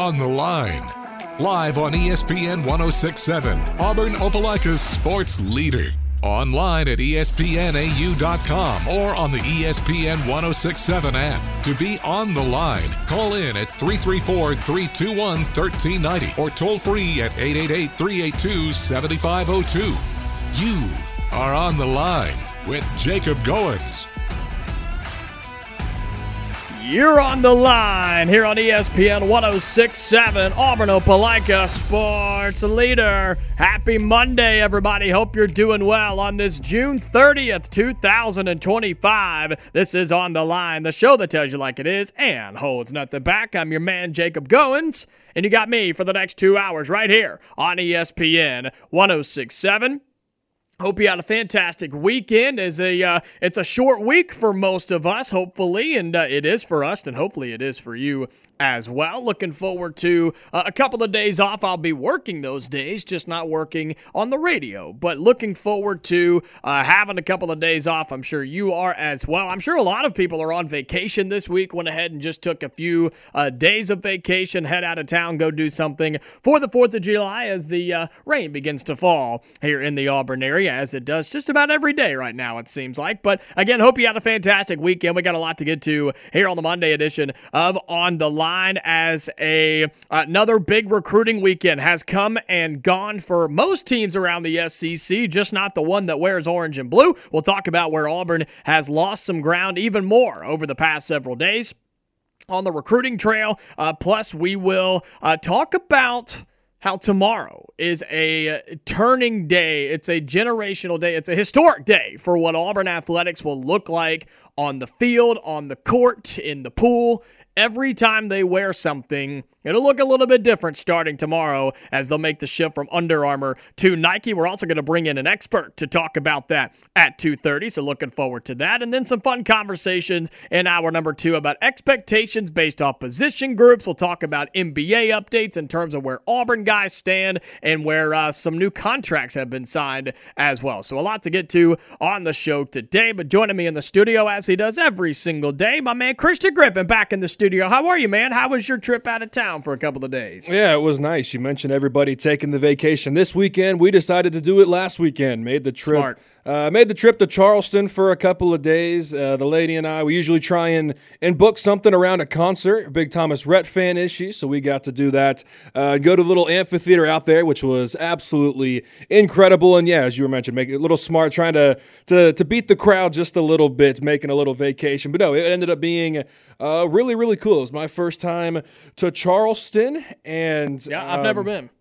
On the Line. Live on ESPN 1067, Auburn Opelika's sports leader. Online at espnau.com or on the ESPN 1067 app. To be on the line, call in at 334-321-1390 or toll free at 888-382-7502. You are on the line with Jacob Goins. You're on the line here on ESPN 1067, Auburn Opelika sports leader. Happy Monday, everybody. Hope you're doing well on this June 30th, 2025. This is On the Line, the show that tells you like it is and holds nothing back. I'm your man, Jacob Goins, and you got me for the next 2 hours right here on ESPN 1067. Hope you had a fantastic weekend. It's a short week for most of us, hopefully, and it is for us, and hopefully it is for you as well. Looking forward to a couple of days off. I'll be working those days, just not working on the radio, but looking forward to having a couple of days off. I'm sure you are as well. I'm sure a lot of people are on vacation this week, went ahead and just took a few days of vacation, head out of town, go do something for the 4th of July as the rain begins to fall here in the Auburn area, as it does just about every day right now, it seems like. But again, hope you had a fantastic weekend. We got a lot to get to here on the Monday edition of On the Line, as another big recruiting weekend has come and gone for most teams around the SEC, just not the one that wears orange and blue. We'll talk about where Auburn has lost some ground even more over the past several days on the recruiting trail. Plus, we will talk about how tomorrow is a turning day. It's a generational day. It's a historic day for what Auburn athletics will look like on the field, on the court, in the pool. Every time they wear something, it'll look a little bit different starting tomorrow as they'll make the shift from Under Armour to Nike. We're also going to bring in an expert to talk about that at 2:30, so looking forward to that. And then some fun conversations in hour number 2 about expectations based off position groups. We'll talk about NBA updates in terms of where Auburn guys stand and where some new contracts have been signed as well. So a lot to get to on the show today. But joining me in the studio, as he does every single day, my man Christian Griffin back in the studio. How are you, man? How was your trip out of town for a couple of days? Yeah, it was nice. You mentioned everybody taking the vacation this weekend. We decided to do it last weekend. Made the trip. Smart. Made the trip to Charleston for a couple of days. The lady and I, we usually try and book something around a concert. A big Thomas Rhett fan is she, so we got to do that. Go to the little amphitheater out there, which was absolutely incredible. And yeah, as you were mentioning, make it a little smart, trying to beat the crowd just a little bit, making a little vacation. But no, it ended up being really, really cool. It was my first time to Charleston, and Yeah, I've never been.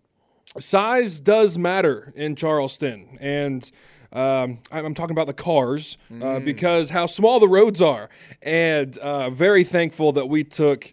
Size does matter in Charleston, and I'm talking about the cars because how small the roads are, and very thankful that we took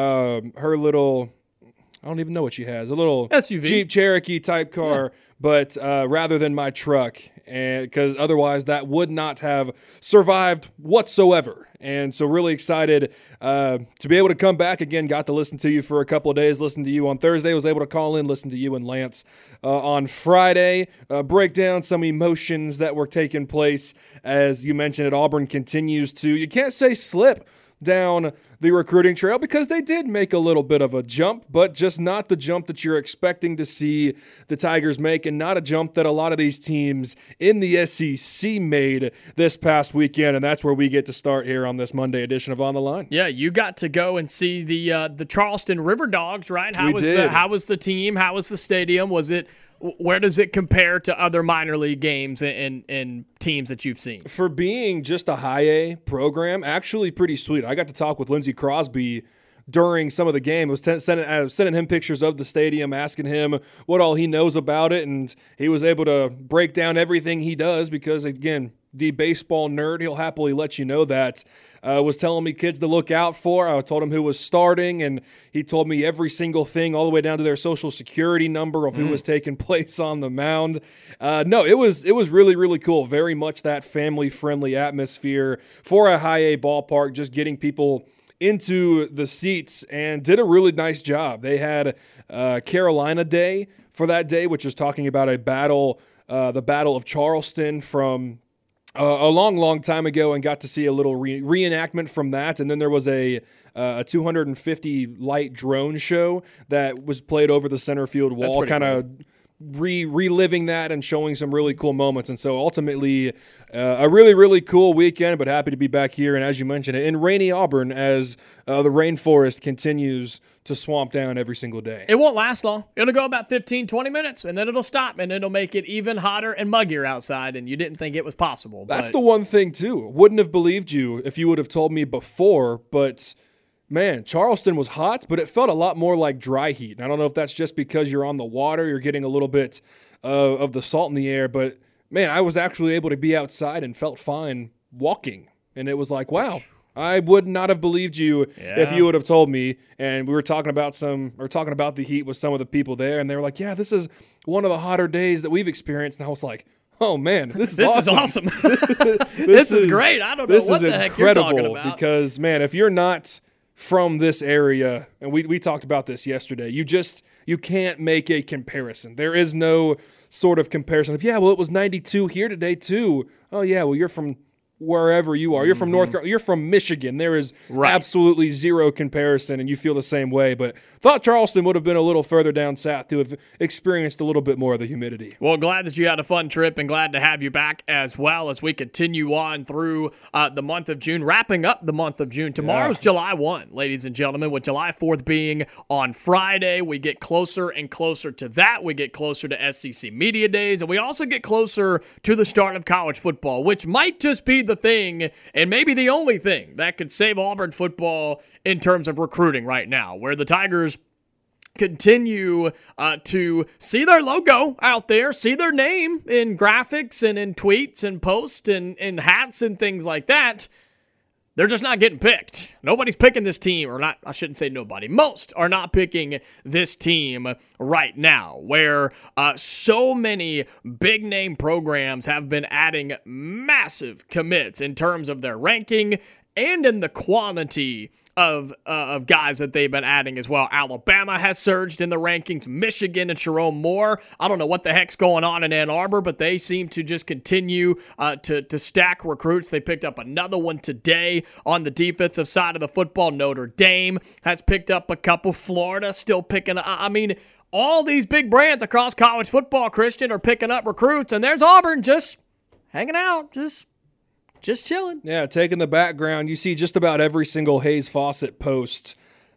her little, I don't even know what she has, a little SUV. Jeep Cherokee type car, but rather than my truck, and because otherwise that would not have survived whatsoever. And so really excited to be able to come back again. Got to listen to you for a couple of days, listen to you on Thursday, was able to call in, listen to you and Lance on Friday, break down some emotions that were taking place as you mentioned it. Auburn continues to, you can't say slip down the recruiting trail because they did make a little bit of a jump, but just not the jump that you're expecting to see the Tigers make, and not a jump that a lot of these teams in the SEC made this past weekend. And that's where we get to start here on this Monday edition of On the Line. Yeah, you got to go and see the Charleston River Dogs, right? How was the team? How was the stadium? Where does it compare to other minor league games and teams that you've seen? For being just a high A program, actually pretty sweet. I got to talk with Lindsey Crosby during some of the game. I was sending him pictures of the stadium, asking him what all he knows about it, and he was able to break down everything he does because, again, the baseball nerd, he'll happily let you know that. Was telling me kids to look out for. I told him who was starting, and he told me every single thing all the way down to their social security number of who was taking place on the mound. No, it was really, really cool. Very much that family-friendly atmosphere for a high A ballpark, just getting people into the seats, and did a really nice job. They had Carolina Day for that day, which was talking about a battle, the Battle of Charleston from a long time ago and got to see a little reenactment from that. And then there was a 250 light drone show that was played over the center field wall, kind of reliving that and showing some really cool moments. And so ultimately a really, really cool weekend, but happy to be back here. And as you mentioned, in rainy Auburn as the rainforest continues to swamp down every single day. It won't last long. It'll go about 15, 20 minutes, and then it'll stop, and it'll make it even hotter and muggier outside, and you didn't think it was possible. That's the one thing, too. Wouldn't have believed you if you would have told me before, but man, Charleston was hot, but it felt a lot more like dry heat. And I don't know if that's just because you're on the water, you're getting a little bit of the salt in the air, but man, I was actually able to be outside and felt fine walking. And it was like, wow, I would not have believed you if you would have told me. And we were talking about the heat with some of the people there, and they were like, yeah, this is one of the hotter days that we've experienced. And I was like, oh man, this is awesome. This is great. I don't know what the heck you're talking about. Because man, if you're not from this area, and we talked about this yesterday, you can't make a comparison. There is no sort of comparison of, yeah, well, it was 92 here today too. Oh yeah, well, you're from wherever you are. You're from North Carolina. You're from Michigan. There is absolutely zero comparison, and you feel the same way. But thought Charleston would have been a little further down south to have experienced a little bit more of the humidity. Well, glad that you had a fun trip and glad to have you back as well as we continue on through the month of June, wrapping up the month of June. Tomorrow's July 1, ladies and gentlemen, with July 4th being on Friday. We get closer and closer to that. We get closer to SEC Media Days, and we also get closer to the start of college football, which might just be the thing and maybe the only thing that could save Auburn football in terms of recruiting right now, where the Tigers continue to see their logo out there, see their name in graphics and in tweets and posts and in hats and things like that. They're just not getting picked. Nobody's picking this team, or not, I shouldn't say nobody. Most are not picking this team right now, where so many big-name programs have been adding massive commits in terms of their ranking and in the quantity of guys that they've been adding as well. Alabama has surged in the rankings. Michigan and Jerome Moore. I don't know what the heck's going on in Ann Arbor, but they seem to just continue to stack recruits. They picked up another one today on the defensive side of the football. Notre Dame has picked up a couple. Florida still picking up. I mean, all these big brands across college football, Christian, are picking up recruits, and there's Auburn just hanging out, just chilling. Yeah, taking the background, you see just about every single Hayes Fawcett post.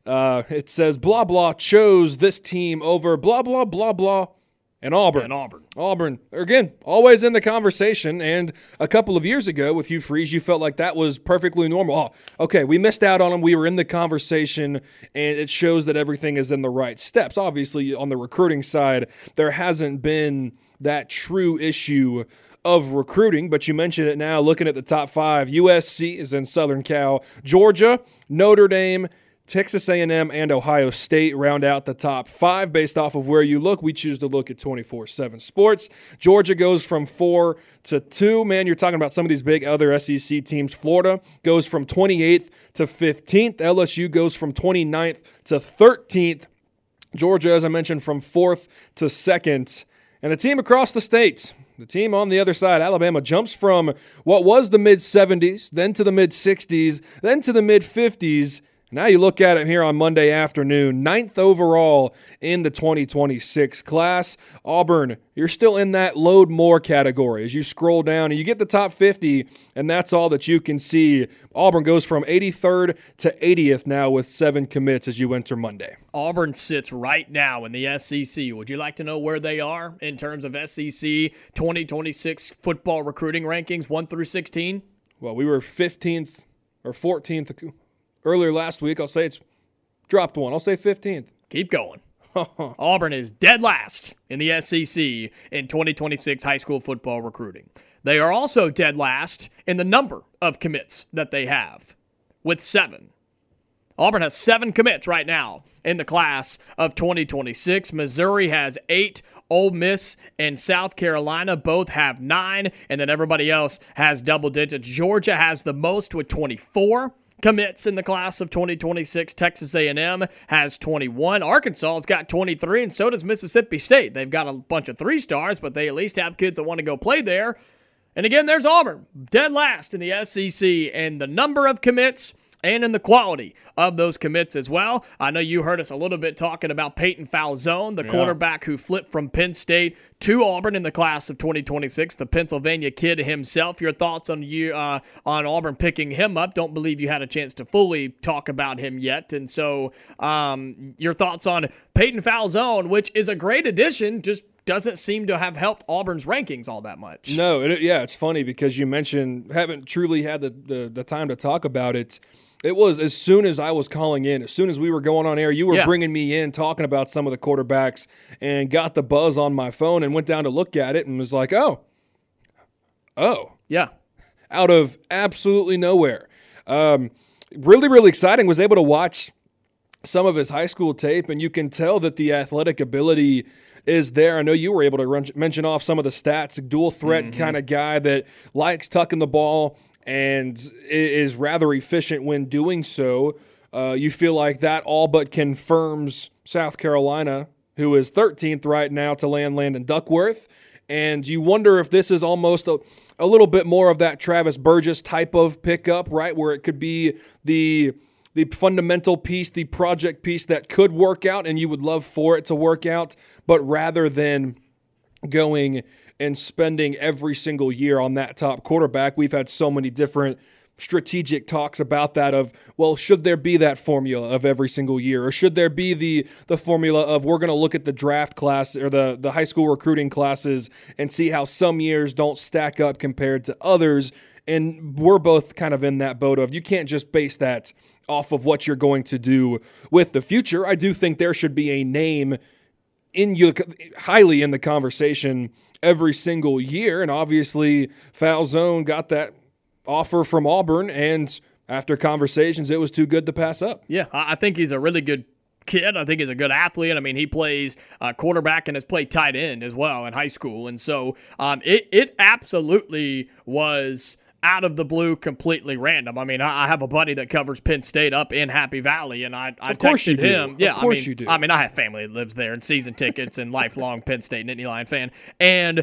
It says, blah, blah, chose this team over blah, blah, blah, blah, and Auburn. Auburn, again, always in the conversation. And a couple of years ago with Hugh Freeze, you felt like that was perfectly normal. Oh, okay, we missed out on them. We were in the conversation, and it shows that everything is in the right steps. Obviously, on the recruiting side, there hasn't been that true issue of recruiting, but you mentioned it now, looking at the top 5. USC is in Southern Cal. Georgia, Notre Dame, Texas A&M, and Ohio State round out the top 5 based off of where you look. We choose to look at 24/7 Sports. Georgia goes from 4 to 2. Man, you're talking about some of these big other SEC teams. Florida goes from 28th to 15th. LSU goes from 29th to 13th. Georgia, as I mentioned, from 4th to 2nd. And the team across the state, the team on the other side, Alabama, jumps from what was the mid-70s, then to the mid-60s, then to the mid-50s. Now you look at it here on Monday afternoon, 9th overall in the 2026 class. Auburn, you're still in that load more category as you scroll down and you get the top 50, and that's all that you can see. Auburn goes from 83rd to 80th now with 7 commits as you enter Monday. Auburn sits right now in the SEC. Would you like to know where they are in terms of SEC 2026 football recruiting rankings 1 through 16? Well, we were 15th or 14th earlier last week. I'll say it's dropped one. I'll say 15th. Keep going. Auburn is dead last in the SEC in 2026 high school football recruiting. They are also dead last in the number of commits that they have, with 7. Auburn has 7 commits right now in the class of 2026. Missouri has 8. Ole Miss and South Carolina both have 9, and then everybody else has double digits. Georgia has the most with 24 commits in the class of 2026. Texas A&M has 21. Arkansas has got 23, and so does Mississippi State. They've got a bunch of 3 stars, but they at least have kids that want to go play there. And again, there's Auburn, dead last in the SEC, and the number of commits and in the quality of those commits as well. I know you heard us a little bit talking about Peyton Falzone, the quarterback who flipped from Penn State to Auburn in the class of 2026, the Pennsylvania kid himself. Your thoughts on Auburn picking him up? Don't believe you had a chance to fully talk about him yet. And so your thoughts on Peyton Falzone, which is a great addition, just doesn't seem to have helped Auburn's rankings all that much. No, it's funny because you mentioned haven't truly had the time to talk about it. It was as soon as I was calling in, as soon as we were going on air, you were bringing me in, talking about some of the quarterbacks, and got the buzz on my phone and went down to look at it and was like, oh. Yeah. Out of absolutely nowhere. Really, really exciting. Was able to watch some of his high school tape, and you can tell that the athletic ability is there. I know you were able to mention off some of the stats, dual threat kind of guy that likes tucking the ball and is rather efficient when doing so. You feel like that all but confirms South Carolina, who is 13th right now, to Landon Duckworth. And you wonder if this is almost a little bit more of that Travis Burgess type of pickup, right, where it could be the fundamental piece, the project piece that could work out, and you would love for it to work out, but rather than going and spending every single year on that top quarterback, we've had so many different strategic talks about that of, well, should there be that formula of every single year, or should there be the formula of we're going to look at the draft class or the high school recruiting classes and see how some years don't stack up compared to others, and we're both kind of in that boat of you can't just base that off of what you're going to do with the future. I do think there should be a name highly in the conversation every single year, and obviously Falzone got that offer from Auburn, and after conversations, it was too good to pass up. Yeah, I think he's a really good kid. I think he's a good athlete. I mean, he plays quarterback and has played tight end as well in high school, and so it absolutely was out of the blue, completely random. I mean, I have a buddy that covers Penn State up in Happy Valley, and I texted him. Yeah, of course you do. I mean, I have family that lives there and season tickets and lifelong Penn State Nittany Lion fan. And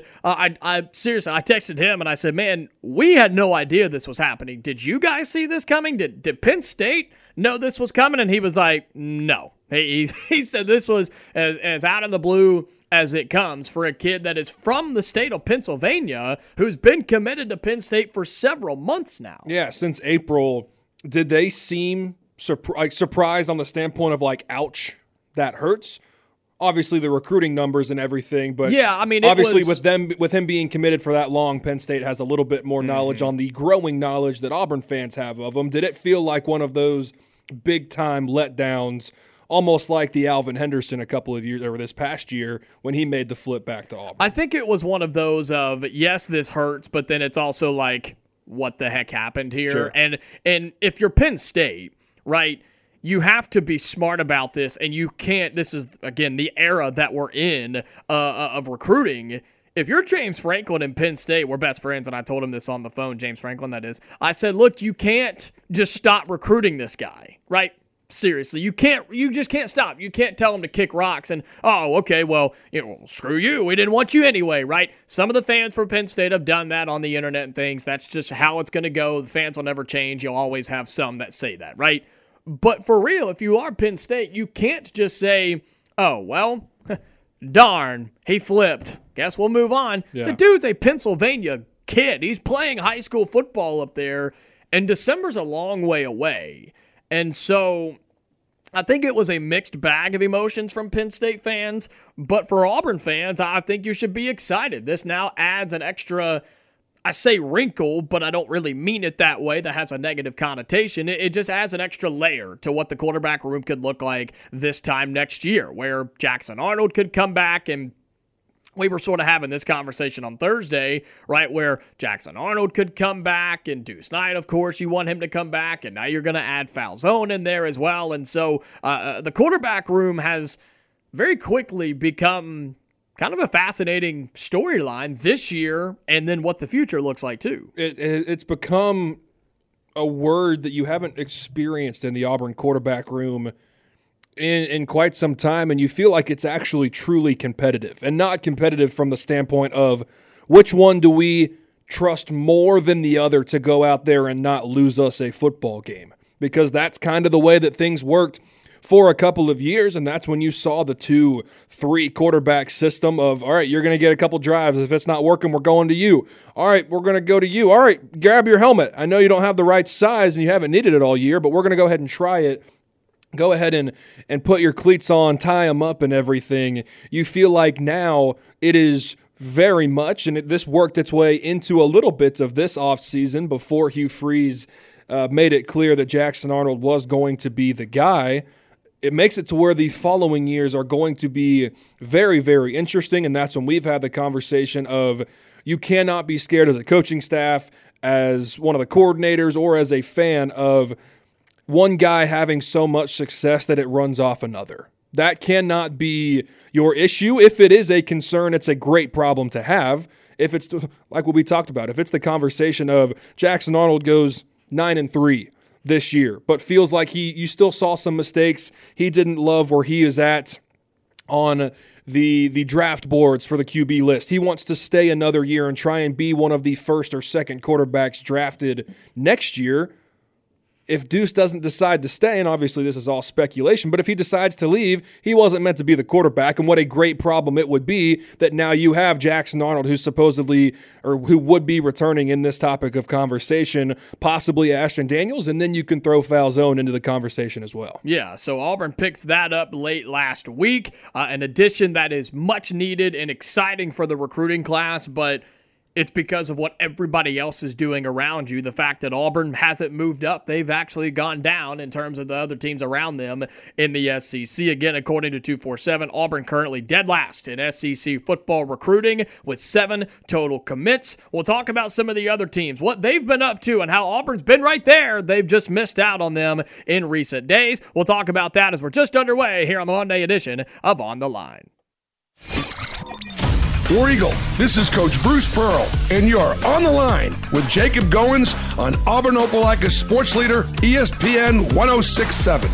I seriously, I texted him and I said, man, we had no idea this was happening. Did you guys see this coming? Did Penn State know this was coming? And he was like, no. He said this was as out of the blue as it comes for a kid that is from the state of Pennsylvania who's been committed to Penn State for several months now. Yeah, since April. Did they seem surprised on the standpoint of like, ouch, that hurts? Obviously the recruiting numbers and everything, but yeah, I mean, obviously with him being committed for that long, Penn State has a little bit more knowledge on the growing knowledge that Auburn fans have of him. Did it feel like one of those big-time letdowns, almost like the Alvin Henderson a couple of years or this past year when he made the flip back to Auburn? I think it was one of those of, yes, this hurts, but then it's also like, what the heck happened here? Sure. And if you're Penn State, right, you have to be smart about this, and you can't, this is, again, the era that we're in of recruiting. If you're James Franklin in Penn State, we're best friends, and I told him this on the phone, James Franklin, that is. I said, look, you can't just stop recruiting this guy, right? Seriously, you just can't stop. You can't tell him to kick rocks and, oh, okay, well, screw you. We didn't want you anyway, right? Some of the fans for Penn State have done that on the internet and things. That's just how it's going to go. The fans will never change. You'll always have some that say that, right? But for real, if you are Penn State, you can't just say, oh, well, darn, he flipped. Guess we'll move on. Yeah. The dude's a Pennsylvania kid. He's playing high school football up there, and December's a long way away. And so I think it was a mixed bag of emotions from Penn State fans. But for Auburn fans, I think you should be excited. This now adds an extra, I say wrinkle, but I don't really mean it that way. That has a negative connotation. It just adds an extra layer to what the quarterback room could look like this time next year, where Jackson Arnold could come back, and we were sort of having this conversation on Thursday, right, where Jackson Arnold could come back, and Deuce Knight, of course, you want him to come back, and now you're going to add Falzone in there as well. And so the quarterback room has very quickly become kind of a fascinating storyline this year, and then what the future looks like too. It's become a word that you haven't experienced in the Auburn quarterback room in quite some time, and you feel like it's actually truly competitive, and not competitive from the standpoint of which one do we trust more than the other to go out there and not lose us a football game, because that's kind of the way that things worked for a couple of years, and that's when you saw the 2-3 quarterback system of, all right, you're going to get a couple drives. If it's not working, we're going to you. All right, we're going to go to you. All right, grab your helmet. I know you don't have the right size and you haven't needed it all year, but we're going to go ahead and try it. Go ahead and put your cleats on, tie them up and everything. You feel like now it is very much, and this worked its way into a little bit of this offseason before Hugh Freeze made it clear that Jackson Arnold was going to be the guy. It makes it to where the following years are going to be very, very interesting, and that's when we've had the conversation of you cannot be scared as a coaching staff, as one of the coordinators, or as a fan of one guy having so much success that it runs off another. That cannot be your issue. If it is a concern, it's a great problem to have. If it's like what we talked about, if it's the conversation of Jackson Arnold goes 9-3 this year, but feels like you still saw some mistakes. He didn't love where he is at on the draft boards for the QB list. He wants to stay another year and try and be one of the first or second quarterbacks drafted next year. If Deuce doesn't decide to stay, and obviously this is all speculation, but if he decides to leave, he wasn't meant to be the quarterback, and what a great problem it would be that now you have Jackson Arnold, who's supposedly, or who would be returning in this topic of conversation, possibly Ashton Daniels, and then you can throw Falzone into the conversation as well. Yeah, so Auburn picked that up late last week, an addition that is much needed and exciting for the recruiting class, but it's because of what everybody else is doing around you. The fact that Auburn hasn't moved up, they've actually gone down in terms of the other teams around them in the SEC. Again, according to 247, Auburn currently dead last in SEC football recruiting with 7 total commits. We'll talk about some of the other teams, what they've been up to, and how Auburn's been right there. They've just missed out on them in recent days. We'll talk about that as we're just underway here on the Monday edition of On the Line. War Eagle, this is Coach Bruce Pearl, and you're on the line with Jacob Goins on Auburn Opelika's sports leader, ESPN 1067.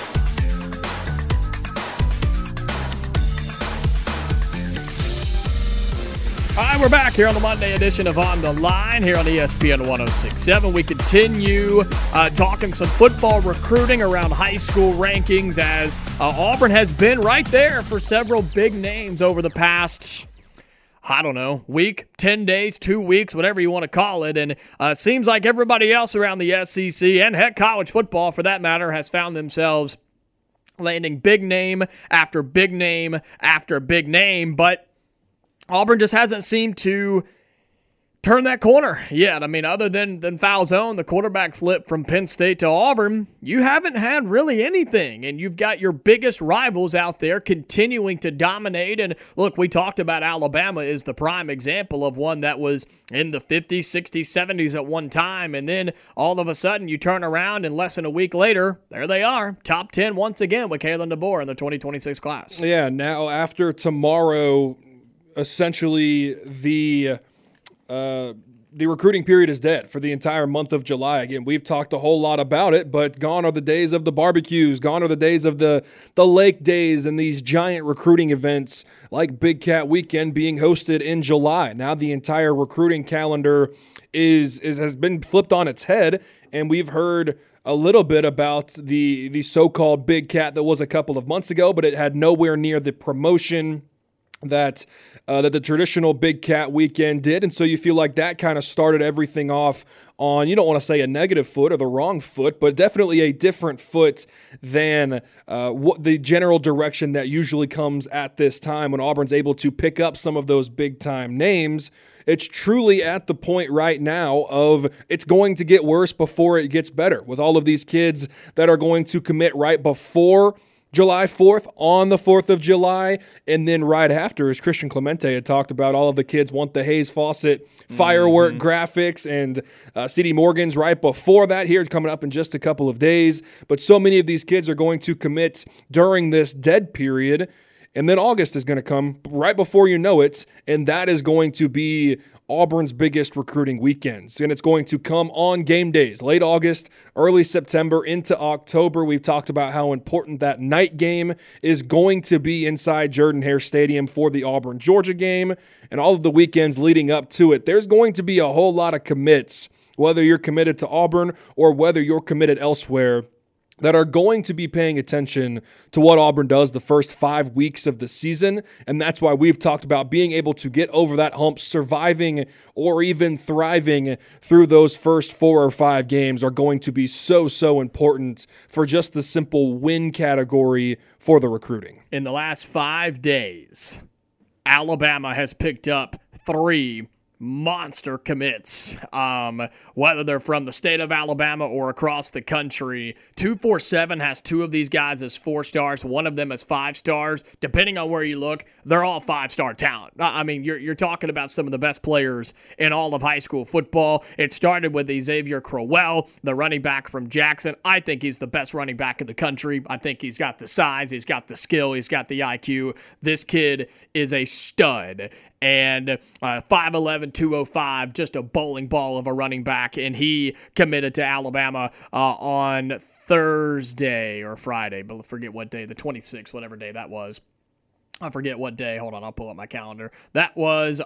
All right, we're back here on the Monday edition of On the Line here on ESPN 1067. We continue talking some football recruiting around high school rankings as Auburn has been right there for several big names over the past, I don't know, week, 10 days, 2 weeks, whatever you want to call it. And seems like everybody else around the SEC and heck, college football for that matter has found themselves landing big name after big name after big name. But Auburn just hasn't seemed to turn that corner yet. I mean, other than Falzone, the quarterback flip from Penn State to Auburn, you haven't had really anything. And you've got your biggest rivals out there continuing to dominate. And look, we talked about Alabama is the prime example of one that was in the 50s, 60s, 70s at one time. And then all of a sudden you turn around and less than a week later, there they are, top 10 once again with Kalen DeBoer in the 2026 class. Yeah, now after tomorrow, essentially the recruiting period is dead for the entire month of July. Again, we've talked a whole lot about it, but gone are the days of the barbecues, gone are the days of the lake days and these giant recruiting events like Big Cat Weekend being hosted in July. Now the entire recruiting calendar has been flipped on its head, and we've heard a little bit about the so-called Big Cat that was a couple of months ago, but it had nowhere near the promotion that the traditional Big Cat Weekend did. And so you feel like that kind of started everything off on, you don't want to say a negative foot or the wrong foot, but definitely a different foot than what the general direction that usually comes at this time when Auburn's able to pick up some of those big-time names. It's truly at the point right now of it's going to get worse before it gets better with all of these kids that are going to commit right before July 4th, on the 4th of July, and then right after, as Christian Clemente had talked about, all of the kids want the Hayes Fawcett firework graphics, and C.D. Morgan's right before that here, coming up in just a couple of days. But so many of these kids are going to commit during this dead period. And then August is going to come right before you know it, and that is going to be Auburn's biggest recruiting weekends. And it's going to come on game days, late August, early September into October. We've talked about how important that night game is going to be inside Jordan-Hare Stadium for the Auburn-Georgia game, and all of the weekends leading up to it. There's going to be a whole lot of commits, whether you're committed to Auburn or whether you're committed elsewhere, that are going to be paying attention to what Auburn does the first 5 weeks of the season. And that's why we've talked about being able to get over that hump, surviving or even thriving through those first 4 or 5 games are going to be so important for just the simple win category for the recruiting. In the last 5 days, Alabama has picked up 3 monster commits, whether they're from the state of Alabama or across the country. 247 has 2 of these guys as 4 stars, one of them as 5 stars. Depending on where you look, they're all 5-star talent. I mean, you're talking about some of the best players in all of high school football. It started with Xavier Crowell, the running back from Jackson. I think he's the best running back in the country. I think he's got the size, he's got the skill, he's got the IQ. This kid is a stud. And 5'11", 205, just a bowling ball of a running back. And he committed to Alabama on Thursday or Friday, but I forget what day, the 26th, whatever day that was. I forget what day. Hold on, I'll pull up my calendar. That was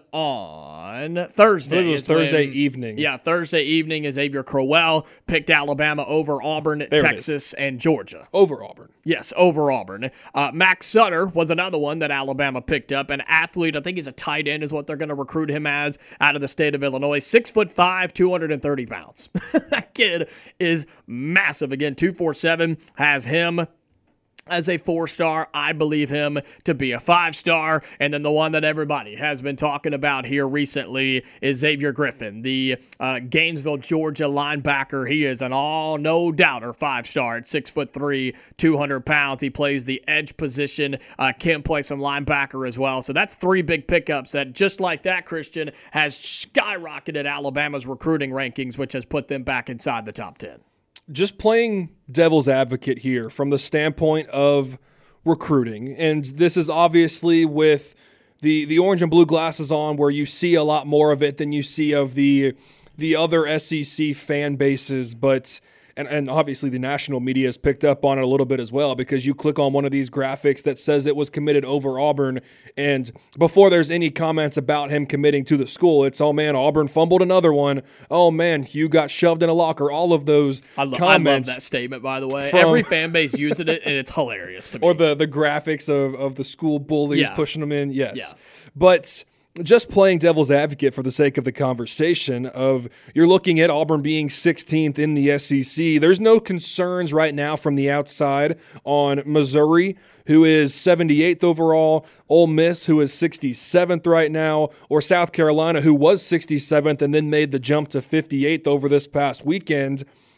on Thursday. I believe it was Thursday evening. Yeah, Thursday evening. Xavier Crowell picked Alabama over Auburn, Texas, and Georgia. Over Auburn. Yes, over Auburn. Max Sutter was another one that Alabama picked up. An athlete, I think he's a tight end is what they're going to recruit him as, out of the state of Illinois. 6'5", 230 pounds. That kid is massive. Again, 247 has him as a 4-star. I believe him to be a 5-star. And then the one that everybody has been talking about here recently is Xavier Griffin, the Gainesville, Georgia linebacker. He is an all-no-doubter 5-star at 6'3", 200 pounds. He plays the edge position, can play some linebacker as well. So that's 3 big pickups that, just like that, Christian, has skyrocketed Alabama's recruiting rankings, which has put them back inside the top 10. Just playing devil's advocate here from the standpoint of recruiting, and this is obviously with the orange and blue glasses on, where you see a lot more of it than you see of the other SEC fan bases, but and obviously the national media has picked up on it a little bit as well, because you click on one of these graphics that says it was committed over Auburn, and before there's any comments about him committing to the school, it's, oh man, Auburn fumbled another one. Oh man, you got shoved in a locker. All of those comments. I love that statement, by the way. Every fan base using it, and it's hilarious to me. Or the graphics of the school bullies pushing them in. Yes. Yeah. But just playing devil's advocate for the sake of the conversation of, you're looking at Auburn being 16th in the SEC. There's no concerns right now from the outside on Missouri, who is 78th overall, Ole Miss, who is 67th right now, or South Carolina, who was 67th and then made the jump to 58th over this past weekend.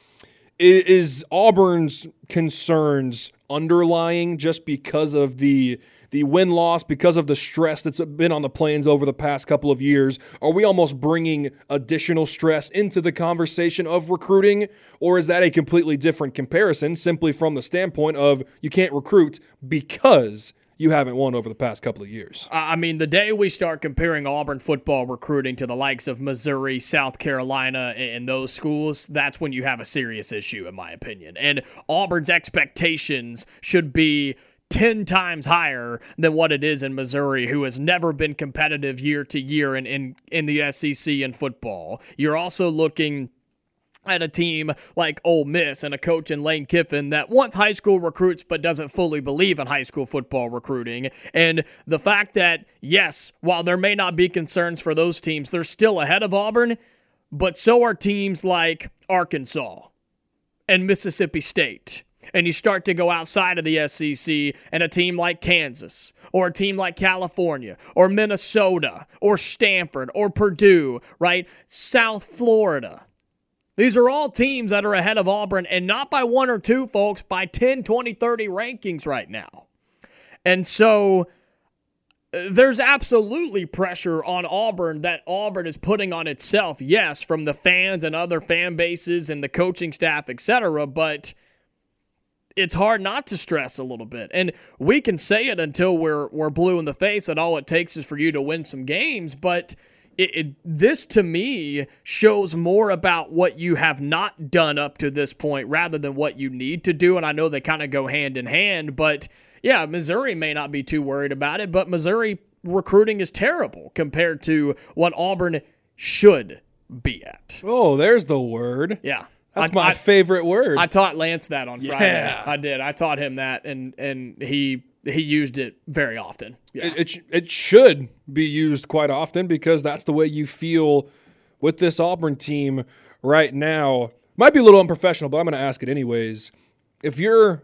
Is Auburn's concerns underlying just because of the win-loss, because of the stress that's been on the Plains over the past couple of years? Are we almost bringing additional stress into the conversation of recruiting? Or is that a completely different comparison, simply from the standpoint of you can't recruit because you haven't won over the past couple of years? I mean, the day we start comparing Auburn football recruiting to the likes of Missouri, South Carolina, and those schools, that's when you have a serious issue, in my opinion. And Auburn's expectations should be 10 times higher than what it is in Missouri, who has never been competitive year to year in the SEC in football. You're also looking at a team like Ole Miss and a coach in Lane Kiffin that wants high school recruits but doesn't fully believe in high school football recruiting. And the fact that, yes, while there may not be concerns for those teams, they're still ahead of Auburn, but so are teams like Arkansas and Mississippi State. And you start to go outside of the SEC, and a team like Kansas, or a team like California, or Minnesota, or Stanford, or Purdue, right? South Florida. These are all teams that are ahead of Auburn, and not by 1 or 2, folks, by 10, 20, 30 rankings right now. And so there's absolutely pressure on Auburn that Auburn is putting on itself, yes, from the fans and other fan bases and the coaching staff, etc., but it's hard not to stress a little bit. And we can say it until we're blue in the face that all it takes is for you to win some games, but this to me shows more about what you have not done up to this point rather than what you need to do. And I know they kind of go hand in hand, but yeah, Missouri may not be too worried about it, but Missouri recruiting is terrible compared to what Auburn should be at. Oh, there's the word. Yeah. That's my favorite word. I taught Lance that on Friday. Yeah. I did. I taught him that, and he used it very often. Yeah. It should be used quite often because that's the way you feel with this Auburn team right now. Might be a little unprofessional, but I'm going to ask it anyways. If you're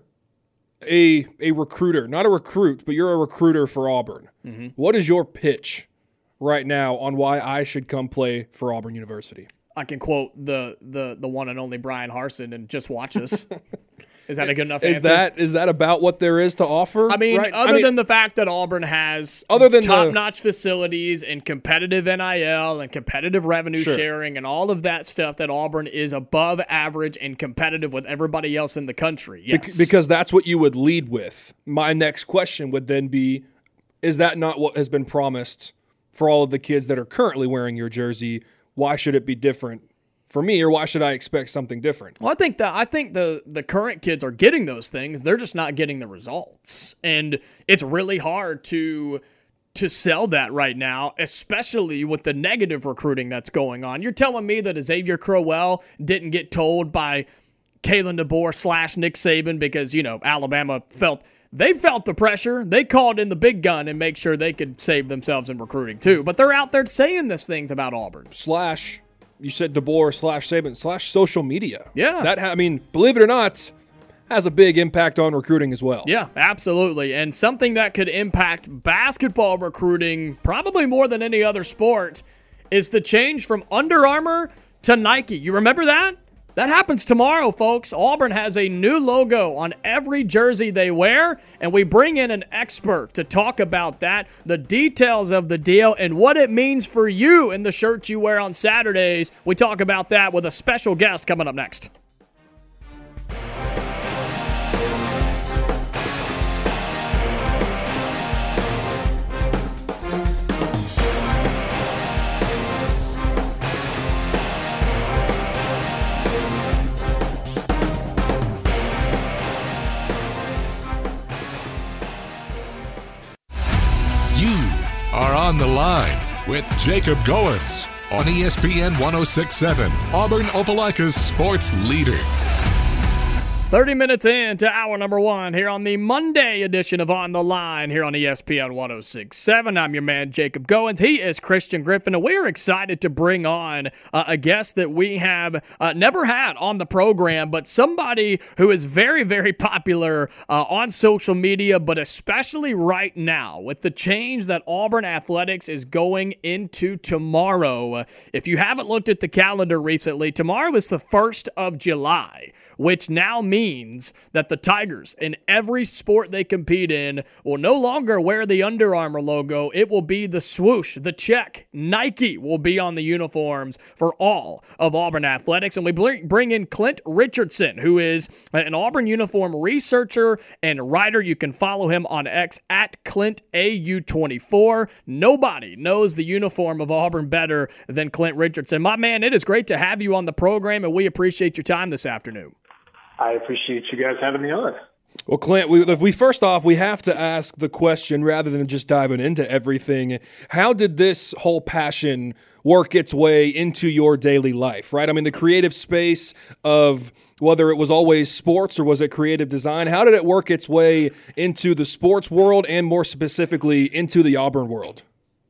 a recruiter, not a recruit, but you're a recruiter for Auburn, what is your pitch right now on why I should come play for Auburn University? I can quote the one and only Brian Harsin and just watch us. Is that a good enough answer? Is that about what there is to offer? I mean, right? other than the fact that Auburn has top-notch facilities and competitive NIL and competitive revenue sharing and all of that stuff, that Auburn is above average and competitive with everybody else in the country. Yes. Because that's what you would lead with. My next question would then be, is that not what has been promised for all of the kids that are currently wearing your jersey? Why should it be different for me, or why should I expect something different? Well, I think the current kids are getting those things. They're just not getting the results. And it's really hard to sell that right now, especially with the negative recruiting that's going on. You're telling me that Xavier Crowell didn't get told by Kalen DeBoer / Nick Saban because, Alabama felt the pressure. They called in the big gun and make sure they could save themselves in recruiting too. But they're out there saying these things about Auburn. You said DeBoer / Saban / social media. Yeah. Believe it or not, has a big impact on recruiting as well. Yeah, absolutely. And something that could impact basketball recruiting probably more than any other sport is the change from Under Armour to Nike. You remember that? That happens tomorrow, folks. Auburn has a new logo on every jersey they wear, and we bring in an expert to talk about that, the details of the deal, and what it means for you in the shirts you wear on Saturdays. We talk about that with a special guest coming up next. Are on the line with Jacob Goins on ESPN 106.7, Auburn Opelika's sports leader. 30 minutes into hour number one here on the Monday edition of On the Line here on ESPN 106.7. I'm your man, Jacob Goins. He is Christian Griffin, and we're excited to bring on a guest that we have never had on the program, but somebody who is very, very popular on social media, but especially right now with the change that Auburn Athletics is going into tomorrow. If you haven't looked at the calendar recently, tomorrow is the 1st of July. Which now means that the Tigers, in every sport they compete in, will no longer wear the Under Armour logo. It will be the swoosh, the check. Nike will be on the uniforms for all of Auburn Athletics. And we bring in Clint Richardson, who is an Auburn uniform researcher and writer. You can follow him on X at ClintAU24. Nobody knows the uniform of Auburn better than Clint Richardson. My man, it is great to have you on the program, and we appreciate your time this afternoon. I appreciate you guys having me on. Well, Clint, we first off, we have to ask the question rather than just diving into everything. How did this whole passion work its way into your daily life, right? I mean, the creative space of whether it was always sports or was it creative design, how did it work its way into the sports world and more specifically into the Auburn world?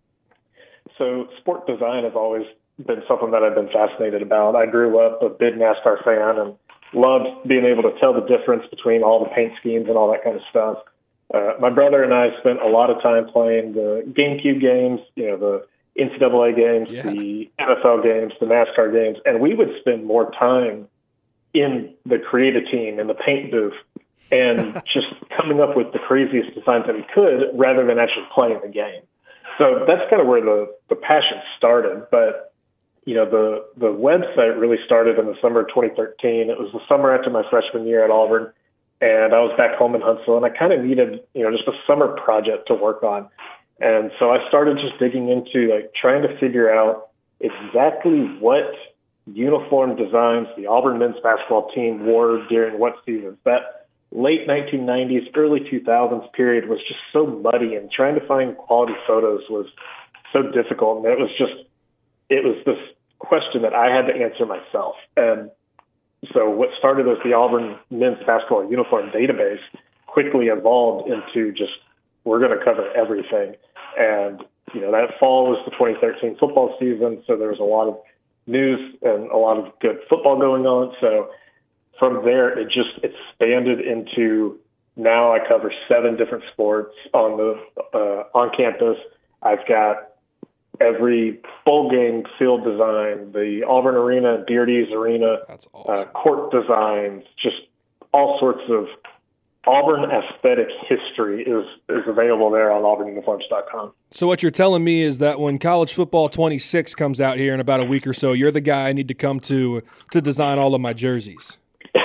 So sport design has always been something that I've been fascinated about. I grew up a big NASCAR fan and loved being able to tell the difference between all the paint schemes and all that kind of stuff. My brother and I spent a lot of time playing the GameCube games, the NCAA games, the NFL games, the NASCAR games, and we would spend more time in the creative team, in the paint booth, and just coming up with the craziest designs that we could rather than actually playing the game. So that's kind of where the passion started. But the website really started in the summer of 2013. It was the summer after my freshman year at Auburn, and I was back home in Huntsville, and I kind of needed, just a summer project to work on. And so I started just digging into trying to figure out exactly what uniform designs the Auburn men's basketball team wore during what seasons. That late 1990s, early 2000s period was just so muddy, and trying to find quality photos was so difficult. And it was this question that I had to answer myself. And so what started as the Auburn men's basketball uniform database quickly evolved into just, we're going to cover everything. And, that fall was the 2013 football season, so there was a lot of news and a lot of good football going on. So from there, it just expanded into, now I cover 7 different sports on campus. I've got every bowl game field design, the Auburn Arena, Beardy's Arena, That's awesome. Court designs, just all sorts of Auburn aesthetic history is available there on auburnuniforms.com. So what you're telling me is that when College Football 26 comes out here in about a week or so, you're the guy I need to come to design all of my jerseys.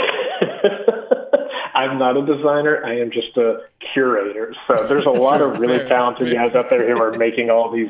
I'm not a designer. I am just a curator. So there's a lot of really talented guys out there who are making all these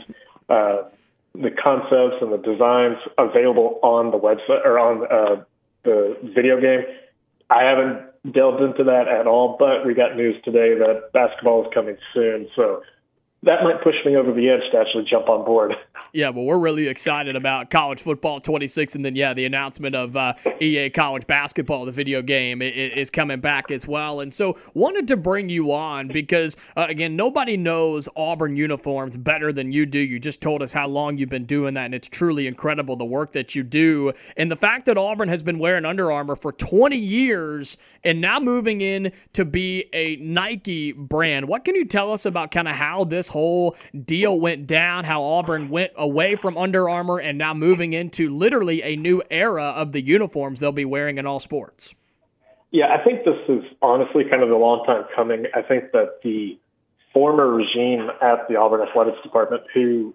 the concepts and the designs available on the website or on the video game. I haven't delved into that at all, but we got news today that basketball is coming soon. So that might push me over the edge to actually jump on board. Yeah, well, we're really excited about College Football 26, and then, the announcement of EA College Basketball, the video game, is coming back as well. And so wanted to bring you on because, again, nobody knows Auburn uniforms better than you do. You just told us how long you've been doing that, and it's truly incredible the work that you do. And the fact that Auburn has been wearing Under Armour for 20 years and now moving in to be a Nike brand, what can you tell us about kind of how this whole deal went down, how Auburn went away from Under Armour and now moving into literally a new era of the uniforms they'll be wearing in all sports? Yeah, I think this is honestly kind of a long time coming. I think that the former regime at the Auburn Athletics Department, who,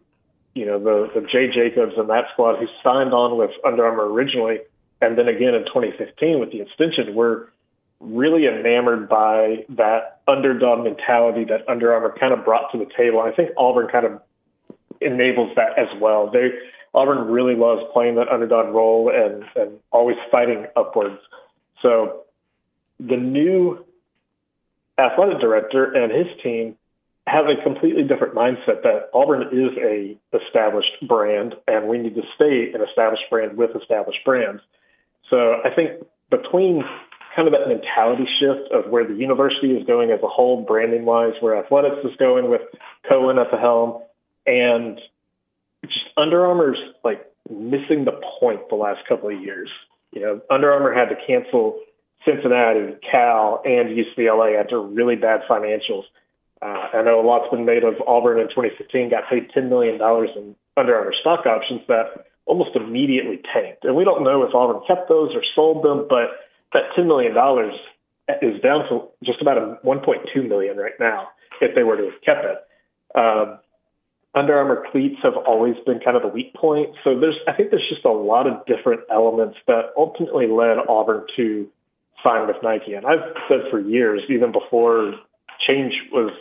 the Jay Jacobs and that squad who signed on with Under Armour originally, and then again in 2015 with the extension, were really enamored by that underdog mentality that Under Armour kind of brought to the table. I think Auburn kind of enables that as well. Auburn really loves playing that underdog role and always fighting upwards. So the new athletic director and his team have a completely different mindset that Auburn is a established brand and we need to stay an established brand with established brands. So I think between kind of that mentality shift of where the university is going as a whole, branding wise, where athletics is going with Cohen at the helm, and just Under Armour's missing the point the last couple of years. Under Armour had to cancel Cincinnati, Cal, and UCLA after really bad financials. I know a lot's been made of Auburn in 2015, got paid $10 million in Under Armour stock options that almost immediately tanked. And we don't know if Auburn kept those or sold them, but that $10 million is down to just about $1.2 million right now if they were to have kept it. Under Armour cleats have always been kind of the weak point. So I think there's just a lot of different elements that ultimately led Auburn to sign with Nike. And I've said for years, even before change was,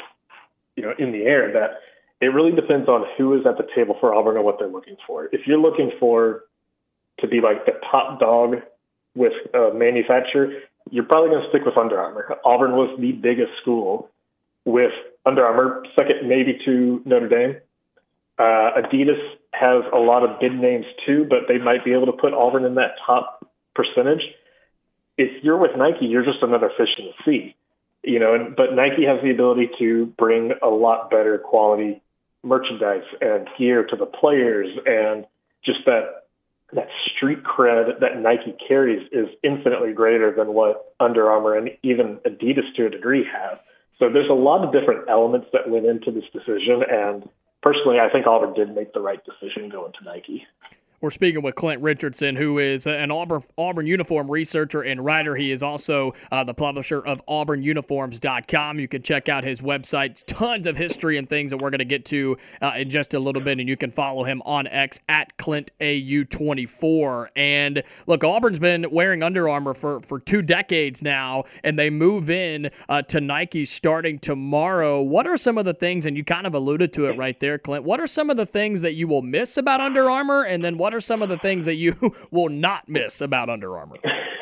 in the air, that it really depends on who is at the table for Auburn and what they're looking for. If you're looking to be like the top dog with a manufacturer, you're probably going to stick with Under Armour. Auburn was the biggest school with Under Armour, second maybe to Notre Dame. Adidas has a lot of big names too, but they might be able to put Auburn in that top percentage. If you're with Nike, you're just another fish in the sea, but Nike has the ability to bring a lot better quality merchandise and gear to the players, and just that street cred that Nike carries is infinitely greater than what Under Armour and even Adidas to a degree have. So there's a lot of different elements that went into this decision, and personally, I think Auburn did make the right decision going to Nike. We're speaking with Clint Richardson, who is an Auburn uniform researcher and writer. He is also the publisher of auburnuniforms.com. You can check out his website. Tons of history and things that we're going to get to in just a little bit, and you can follow him on X at ClintAU24. And look, Auburn's been wearing Under Armour for 2 decades now, and they move in to Nike starting tomorrow. What are some of the things, and you kind of alluded to it right there, Clint, what are some of the things that you will miss about Under Armour, and then what are some of the things that you will not miss about Under Armour?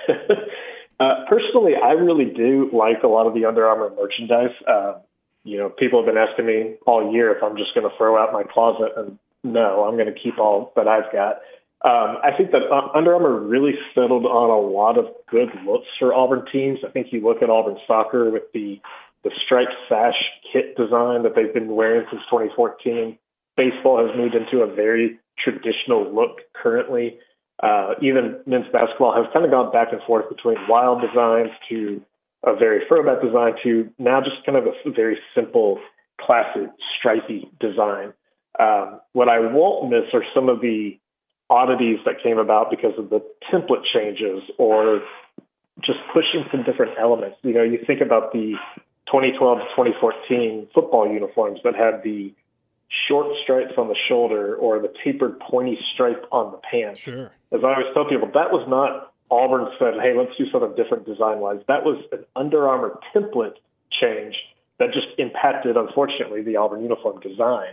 Personally, I really do like a lot of the Under Armour merchandise. People have been asking me all year if I'm just going to throw out my closet, and no, I'm going to keep all that I've got. I think that Under Armour really settled on a lot of good looks for Auburn teams. I think you look at Auburn soccer with the striped sash kit design that they've been wearing since 2014. Baseball has moved into a very traditional look currently. Even men's basketball has kind of gone back and forth between wild designs to a very throwback design to now just kind of a very simple, classic, stripy design. What I won't miss are some of the oddities that came about because of the template changes or just pushing some different elements. You think about the 2012 to 2014 football uniforms that had the short stripes on the shoulder or the tapered pointy stripe on the pants. Sure. As I always tell people, that was not Auburn said, hey, let's do something different design-wise. That was an Under Armour template change that just impacted, unfortunately, the Auburn uniform design.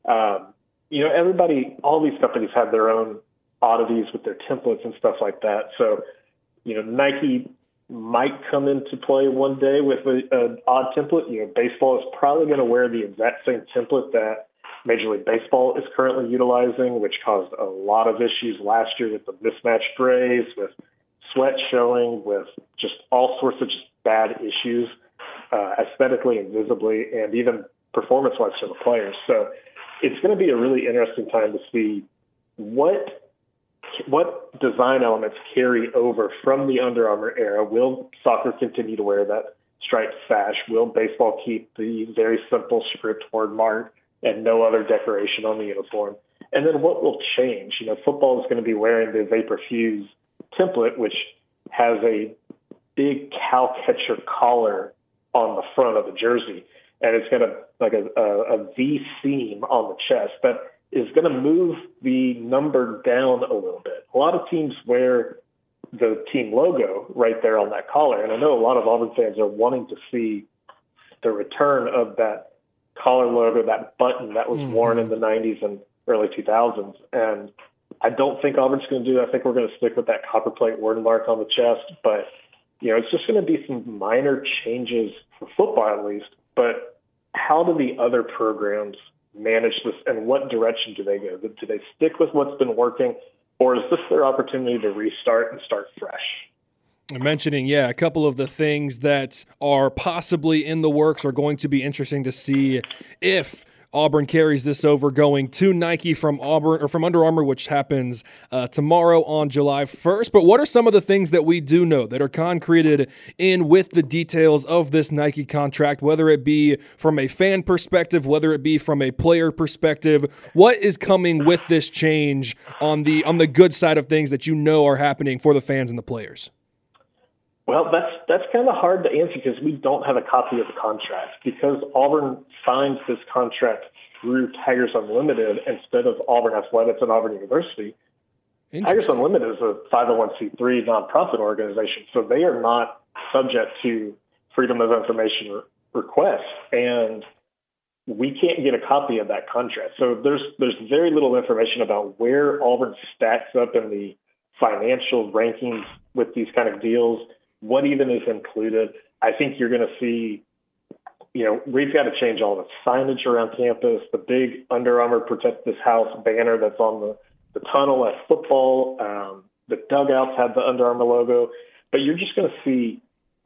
Everybody, all these companies have their own oddities with their templates and stuff like that. So, Nike might come into play one day with an odd template. Baseball is probably going to wear the exact same template that Major League Baseball is currently utilizing, which caused a lot of issues last year with the mismatched grays, with sweat showing, with just all sorts of just bad issues, aesthetically and visibly, and even performance-wise for the players. So it's going to be a really interesting time to see what design elements carry over from the Under Armour era. Will soccer continue to wear that striped sash? Will baseball keep the very simple script word mark and no other decoration on the uniform? And then what will change? Football is going to be wearing the Vapor Fuse template, which has a big cow catcher collar on the front of the jersey, and it's got a V seam on the chest that is going to move the number down a little bit. A lot of teams wear the team logo right there on that collar, and I know a lot of Auburn fans are wanting to see the return of that collar logo, that button that was worn in the 90s and early 2000s. And I don't think Auburn's going to do that. I think we're going to stick with that copper plate word mark on the chest. But, it's just going to be some minor changes for football at least. But how do the other programs manage this, and what direction do they go? Do they stick with what's been working, or is this their opportunity to restart and start fresh? Mentioning, a couple of the things that are possibly in the works are going to be interesting to see if Auburn carries this over, going to Nike from Auburn or from Under Armour, which happens tomorrow on July 1st. But what are some of the things that we do know that are concreted in with the details of this Nike contract, whether it be from a fan perspective, whether it be from a player perspective? What is coming with this change on the good side of things that are happening for the fans and the players? Well, that's kind of hard to answer because we don't have a copy of the contract. Because Auburn signs this contract through Tigers Unlimited instead of Auburn Athletics and Auburn University. Tigers Unlimited is a 501c3 nonprofit organization, so they are not subject to Freedom of Information requests, and we can't get a copy of that contract. So there's very little information about where Auburn stacks up in the financial rankings with these kind of deals. What even is included? I think you're going to see, we've got to change all the signage around campus, the big Under Armour Protect This House banner that's on the tunnel at football. The dugouts have the Under Armour logo. But you're just going to see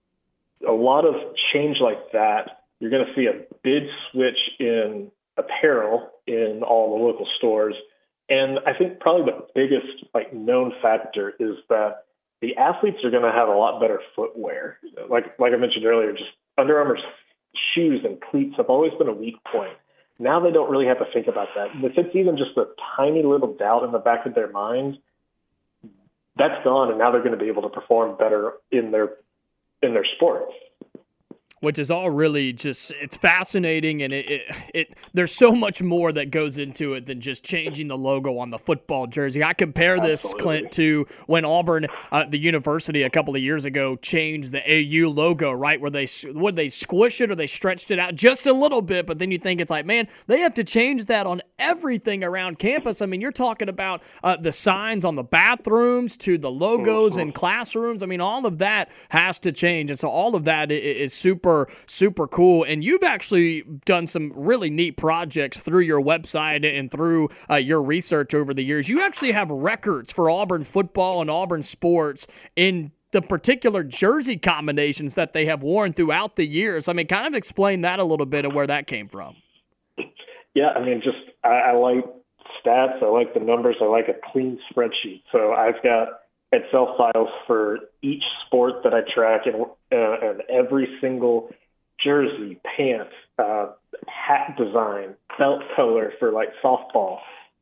a lot of change like that. You're going to see a big switch in apparel in all the local stores. And I think probably the biggest known factor is that the athletes are going to have a lot better footwear. Like I mentioned earlier, just Under Armour's shoes and cleats have always been a weak point. Now they don't really have to think about that. If it's even just a tiny little doubt in the back of their mind, that's gone, and now they're going to be able to perform better in their sports. Which is all really just, it's fascinating, and there's so much more that goes into it than just changing the logo on the football jersey. I compare this, Absolutely. Clint, to when Auburn, the university a couple of years ago, changed the AU logo, right, where they squish it or they stretched it out just a little bit, but then you think it's like, man, they have to change that on everything around campus. I mean, you're talking about the signs on the bathrooms to the logos in classrooms. I mean, all of that has to change, and so all of that is super cool. And you've actually done some really neat projects through your website and through your research over the years. You actually have records for Auburn football and Auburn sports in the particular jersey combinations that they have worn throughout the years. I mean, kind of explain that a little bit of where that came from. Yeah, I mean, I like stats. I like the numbers. I like a clean spreadsheet. So I've got Excel files for each sport that I track, and every single jersey, pants, hat design, belt color for like softball,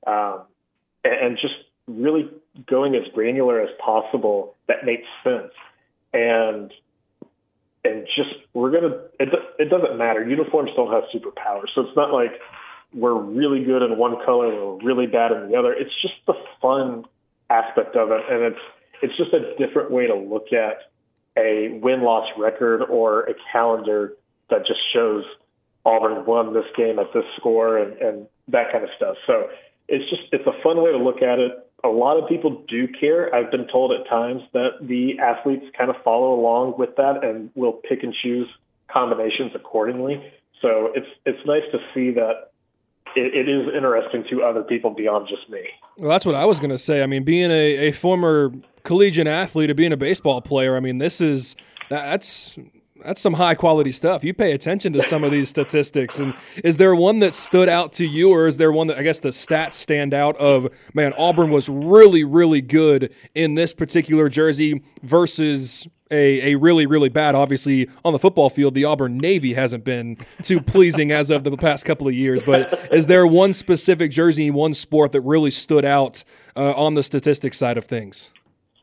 and just really going as granular as possible that makes sense. And just it doesn't matter. Uniforms don't have superpowers, so it's not like we're really good in one color and we're really bad in the other. It's just the fun aspect of it, and it's just a different way to look at a win-loss record or a calendar that just shows Auburn won this game at this score and that kind of stuff. So it's a fun way to look at it. A lot of people do care. I've been told at times that the athletes kind of follow along with that and will pick and choose combinations accordingly. So it's nice to see that it is interesting to other people beyond just me. Well, that's what I was going to say. I mean, being a former collegiate athlete or being a baseball player, I mean, that's some high quality stuff. You pay attention to some of these statistics. And is there one that stood out to you, or is there one that I guess the stats stand out of, man, Auburn was really, really good in this particular jersey versus a really, really bad? Obviously, on the football field, the Auburn Navy hasn't been too pleasing as of the past couple of years. But is there one specific jersey, one sport that really stood out on the statistics side of things?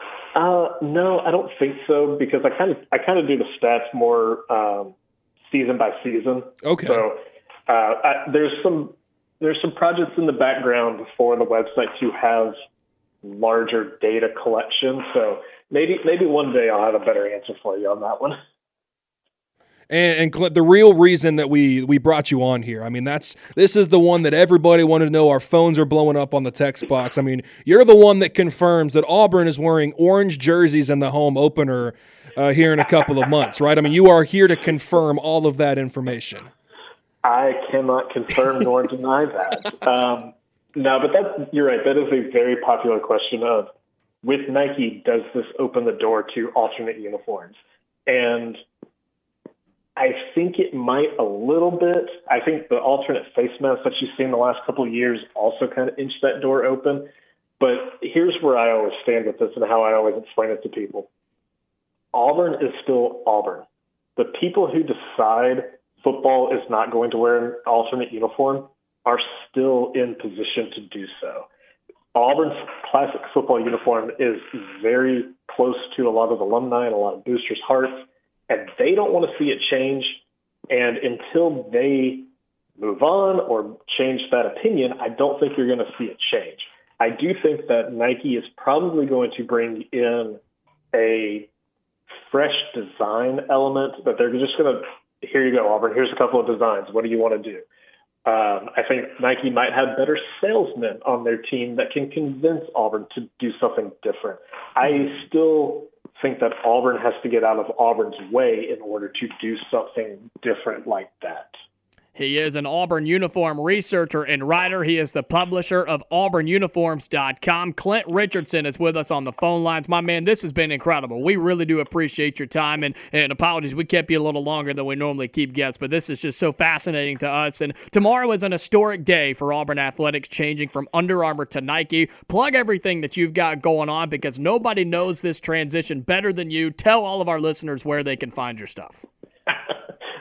No, I don't think so, because I kind of do the stats more season by season. Okay. So there's some projects in the background for the website to have larger data collection. So maybe one day I'll have a better answer for you on that one. And Clint, the real reason that we brought you on here, I mean, this is the one that everybody wanted to know. Our phones are blowing up on the text box. I mean, you're the one that confirms that Auburn is wearing orange jerseys in the home opener here in a couple of months, right? I mean, you are here to confirm all of that information. I cannot confirm nor deny that. No, but you're right. That is a very popular question of, with Nike, does this open the door to alternate uniforms? And I think it might a little bit. I think the alternate face masks that you've seen the last couple of years also kind of inched that door open. But here's where I always stand with this and how I always explain it to people. Auburn is still Auburn. The people who decide football is not going to wear an alternate uniform are still in position to do so. Auburn's classic football uniform is very close to a lot of alumni and a lot of boosters' hearts, and they don't want to see it change. And until they move on or change that opinion, I don't think you're going to see it change. I do think that Nike is probably going to bring in a fresh design element, that they're just going to, here you go, Auburn, here's a couple of designs. What do you want to do? I think Nike might have better salesmen on their team that can convince Auburn to do something different. I still think that Auburn has to get out of Auburn's way in order to do something different like that. He is an Auburn uniform researcher and writer. He is the publisher of AuburnUniforms.com. Clint Richardson is with us on the phone lines. My man, this has been incredible. We really do appreciate your time, and apologies, we kept you a little longer than we normally keep guests, but this is just so fascinating to us. And tomorrow is an historic day for Auburn athletics, changing from Under Armour to Nike. Plug everything that you've got going on, because nobody knows this transition better than you. Tell all of our listeners where they can find your stuff.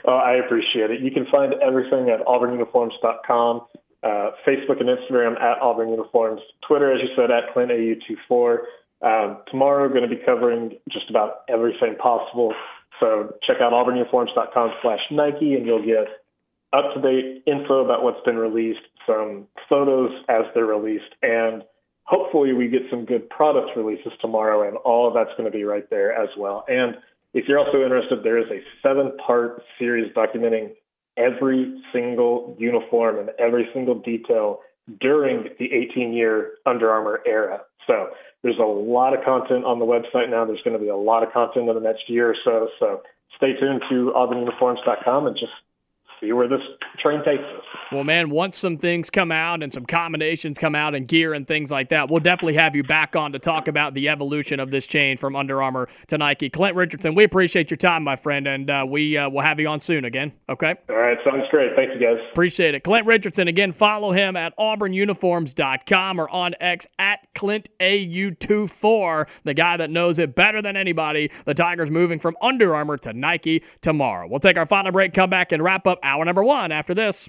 I appreciate it. You can find everything at auburnuniforms.com, Facebook and Instagram at Auburn Uniforms, Twitter, as you said, at ClintAU24. Tomorrow, going to be covering just about everything possible. So check out auburnuniforms.com/Nike, and you'll get up-to-date info about what's been released, some photos as they're released, and hopefully we get some good product releases tomorrow, and all of that's going to be right there as well. And if you're also interested, there is a 7-part series documenting every single uniform and every single detail during the 18-year Under Armour era. So there's a lot of content on the website now. There's going to be a lot of content in the next year or so. So stay tuned to auburnuniforms.com and just see where this train takes us. Well, man, once some things come out and some combinations come out and gear and things like that, we'll definitely have you back on to talk about the evolution of this change from Under Armour to Nike. Clint Richardson, we appreciate your time, my friend, and we will have you on soon again, okay? All right, sounds great. Thank you, guys. Appreciate it. Clint Richardson, again, follow him at auburnuniforms.com or on X at ClintAU24, the guy that knows it better than anybody. The Tigers moving from Under Armour to Nike tomorrow. We'll take our final break, come back, and wrap up hour number 1 after this.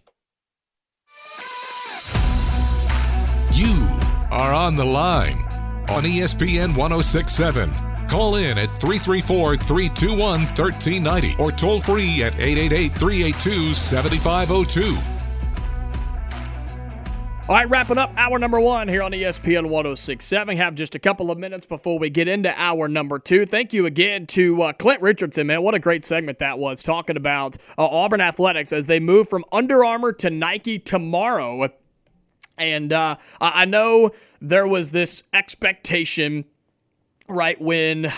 You are on the line on ESPN 106.7. Call in at 334-321-1390 or toll free at 888-382-7502. All right, wrapping up hour number 1 here on ESPN 106.7. Have just a couple of minutes before we get into hour number 2. Thank you again to Clint Richardson, man. What a great segment that was, talking about Auburn Athletics as they move from Under Armour to Nike tomorrow. And I know there was this expectation, right, when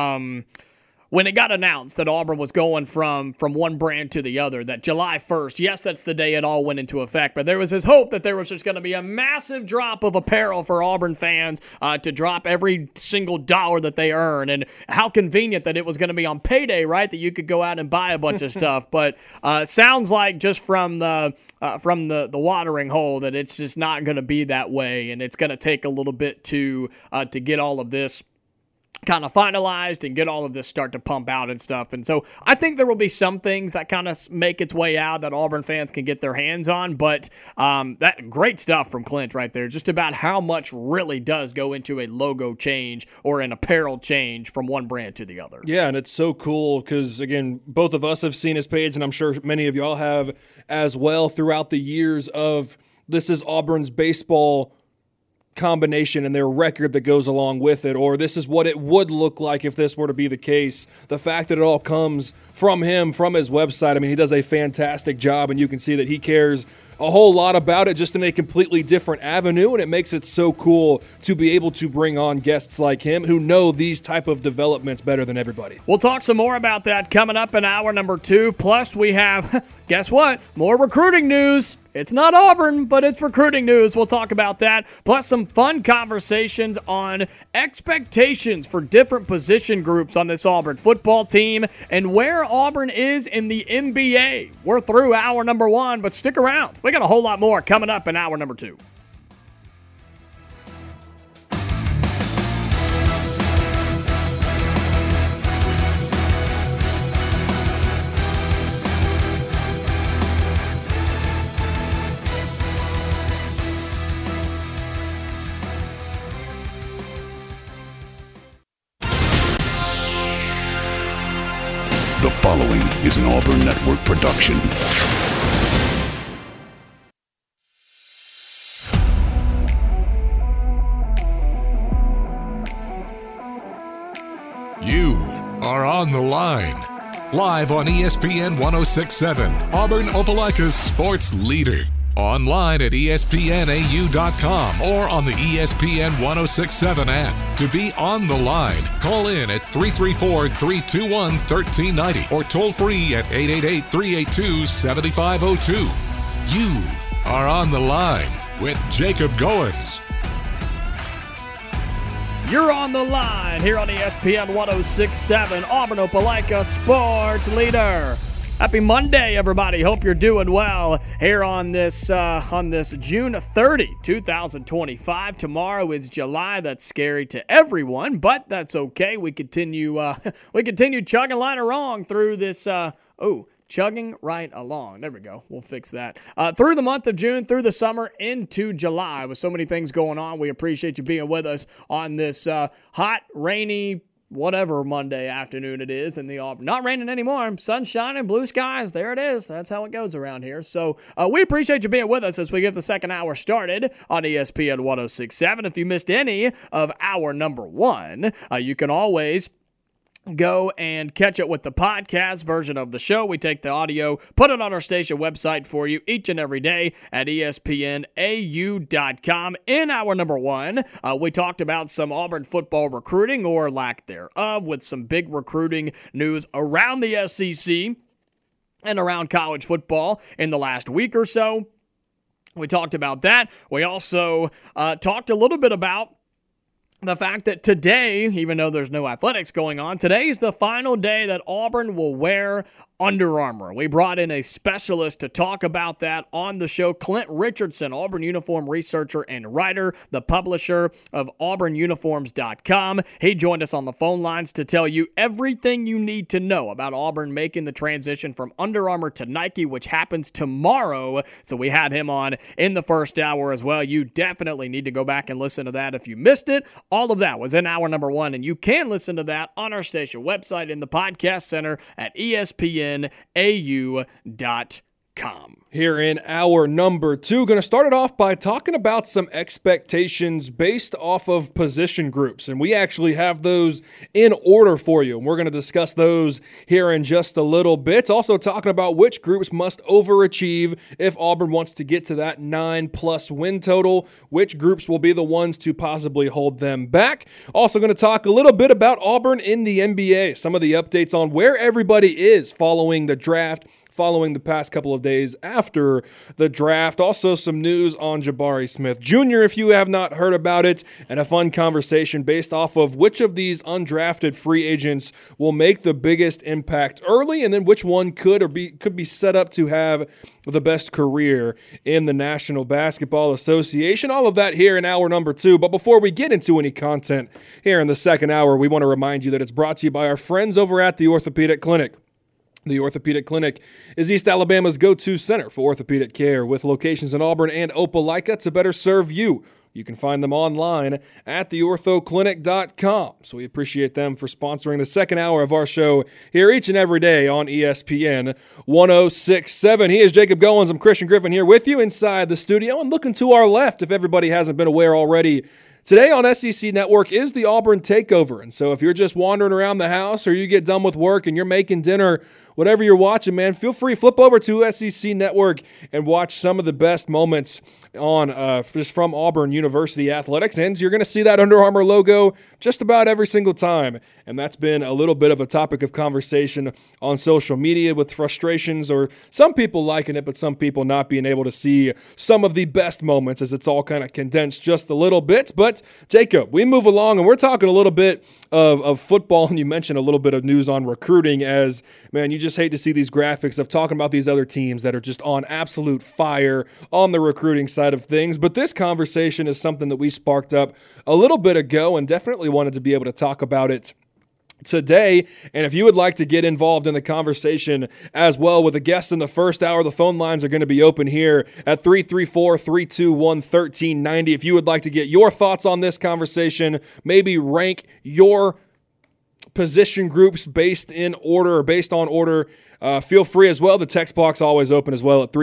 it got announced that Auburn was going from one brand to the other, that July 1st, yes, that's the day it all went into effect, but there was this hope that there was just going to be a massive drop of apparel for Auburn fans to drop every single dollar that they earn, and how convenient that it was going to be on payday, right, that you could go out and buy a bunch of stuff. But sounds like just from the watering hole that it's just not going to be that way, and it's going to take a little bit to get all of this kind of finalized and get all of this start to pump out and stuff. And so I think there will be some things that kind of make its way out that Auburn fans can get their hands on, but that great stuff from Clint right there, just about how much really does go into a logo change or an apparel change from one brand to the other. Yeah, and it's so cool because, again, both of us have seen his page, and I'm sure many of y'all have as well throughout the years of this is Auburn's baseball combination and their record that goes along with it, or this is what it would look like if this were to be the case. The fact that it all comes from him, from his website, I mean, he does a fantastic job, and you can see that he cares a whole lot about it, just in a completely different avenue, and it makes it so cool to be able to bring on guests like him who know these type of developments better than everybody. We'll talk some more about that coming up in hour number 2. Plus, we have, guess what, more recruiting news. It's not Auburn, but it's recruiting news. We'll talk about that. Plus, some fun conversations on expectations for different position groups on this Auburn football team and where Auburn is in the NBA. We're through hour number 1, but stick around. We got a whole lot more coming up in hour number 2. The following is an Auburn Network production. You are on the line. Live on ESPN 106.7, Auburn Opelika's sports leader. Online at ESPNAU.com or on the ESPN 106.7 app. To be on the line, call in at 334-321-1390 or toll free at 888-382-7502. You are on the line with Jacob Goins. You're on the line here on ESPN 106.7, Auburn Opelika sports leader. Happy Monday, everybody. Hope you're doing well here on this June 30, 2025. Tomorrow is July. That's scary to everyone, but that's okay. We continue chugging right along through this. Chugging right along. There we go. We'll fix that. Through the month of June, through the summer, into July. With so many things going on, we appreciate you being with us on this hot, rainy, whatever Monday afternoon it is in the Auburn. Not raining anymore. Sun shining, blue skies. There it is. That's how it goes around here. So we appreciate you being with us as we get the second hour started on ESPN 106.7. If you missed any of hour number one, you can always go and catch it with the podcast version of the show. We take the audio, put it on our station website for you each and every day at ESPNAU.com. In hour number one, we talked about some Auburn football recruiting or lack thereof with some big recruiting news around the SEC and around college football in the last week or so. We talked about that. We also talked a little bit about the fact that today, even though there's no athletics going on, today's the final day that Auburn will wear Under Armour. We brought in a specialist to talk about that on the show, Clint Richardson, Auburn uniform researcher and writer, the publisher of AuburnUniforms.com. He joined us on the phone lines to tell you everything you need to know about Auburn making the transition from Under Armour to Nike, which happens tomorrow. So we had him on in the first hour as well. You definitely need to go back and listen to that if you missed it. All of that was in hour number one, and you can listen to that on our station website in the podcast center at ESPNAU.com. Here in hour number two, going to start it off by talking about some expectations based off of position groups. And we actually have those in order for you. And we're going to discuss those here in just a little bit. Also talking about which groups must overachieve if Auburn wants to get to that 9+ win total. Which groups will be the ones to possibly hold them back. Also going to talk a little bit about Auburn in the NBA. Some of the updates on where everybody is following the draft, following the past couple of days after the draft. Also some news on Jabari Smith Jr. if you have not heard about it, and a fun conversation based off of which of these undrafted free agents will make the biggest impact early, and then which one could be set up to have the best career in the National Basketball Association. All of that here in hour number two. But before we get into any content here in the second hour, we want to remind you that it's brought to you by our friends over at the Orthopedic Clinic. The Orthopedic Clinic is East Alabama's go-to center for orthopedic care, with locations in Auburn and Opelika to better serve you. You can find them online at theorthoclinic.com. So we appreciate them for sponsoring the second hour of our show here each and every day on ESPN 106.7. He is Jacob Goins. I'm Christian Griffin here with you inside the studio. And looking to our left, if everybody hasn't been aware already, today on SEC Network is the Auburn Takeover. And so if you're just wandering around the house or you get done with work and you're making dinner, whatever you're watching, man, feel free, flip over to SEC Network and watch some of the best moments on just from Auburn University athletics. And you're going to see that Under Armour logo just about every single time. And that's been a little bit of a topic of conversation on social media, with frustrations or some people liking it, but some people not being able to see some of the best moments, as it's all kind of condensed just a little bit. But Jacob, we move along and we're talking a little bit of football, and you mentioned a little bit of news on recruiting. As, man, you just hate to see these graphics of talking about these other teams that are just on absolute fire on the recruiting side of things. But this conversation is something that we sparked up a little bit ago and definitely wanted to be able to talk about it today. And if you would like to get involved in the conversation as well with a guest in the first hour, the phone lines are going to be open here at 334-321-1390. If you would like to get your thoughts on this conversation, maybe rank your position groups based on order, feel free as well. The text box always open as well at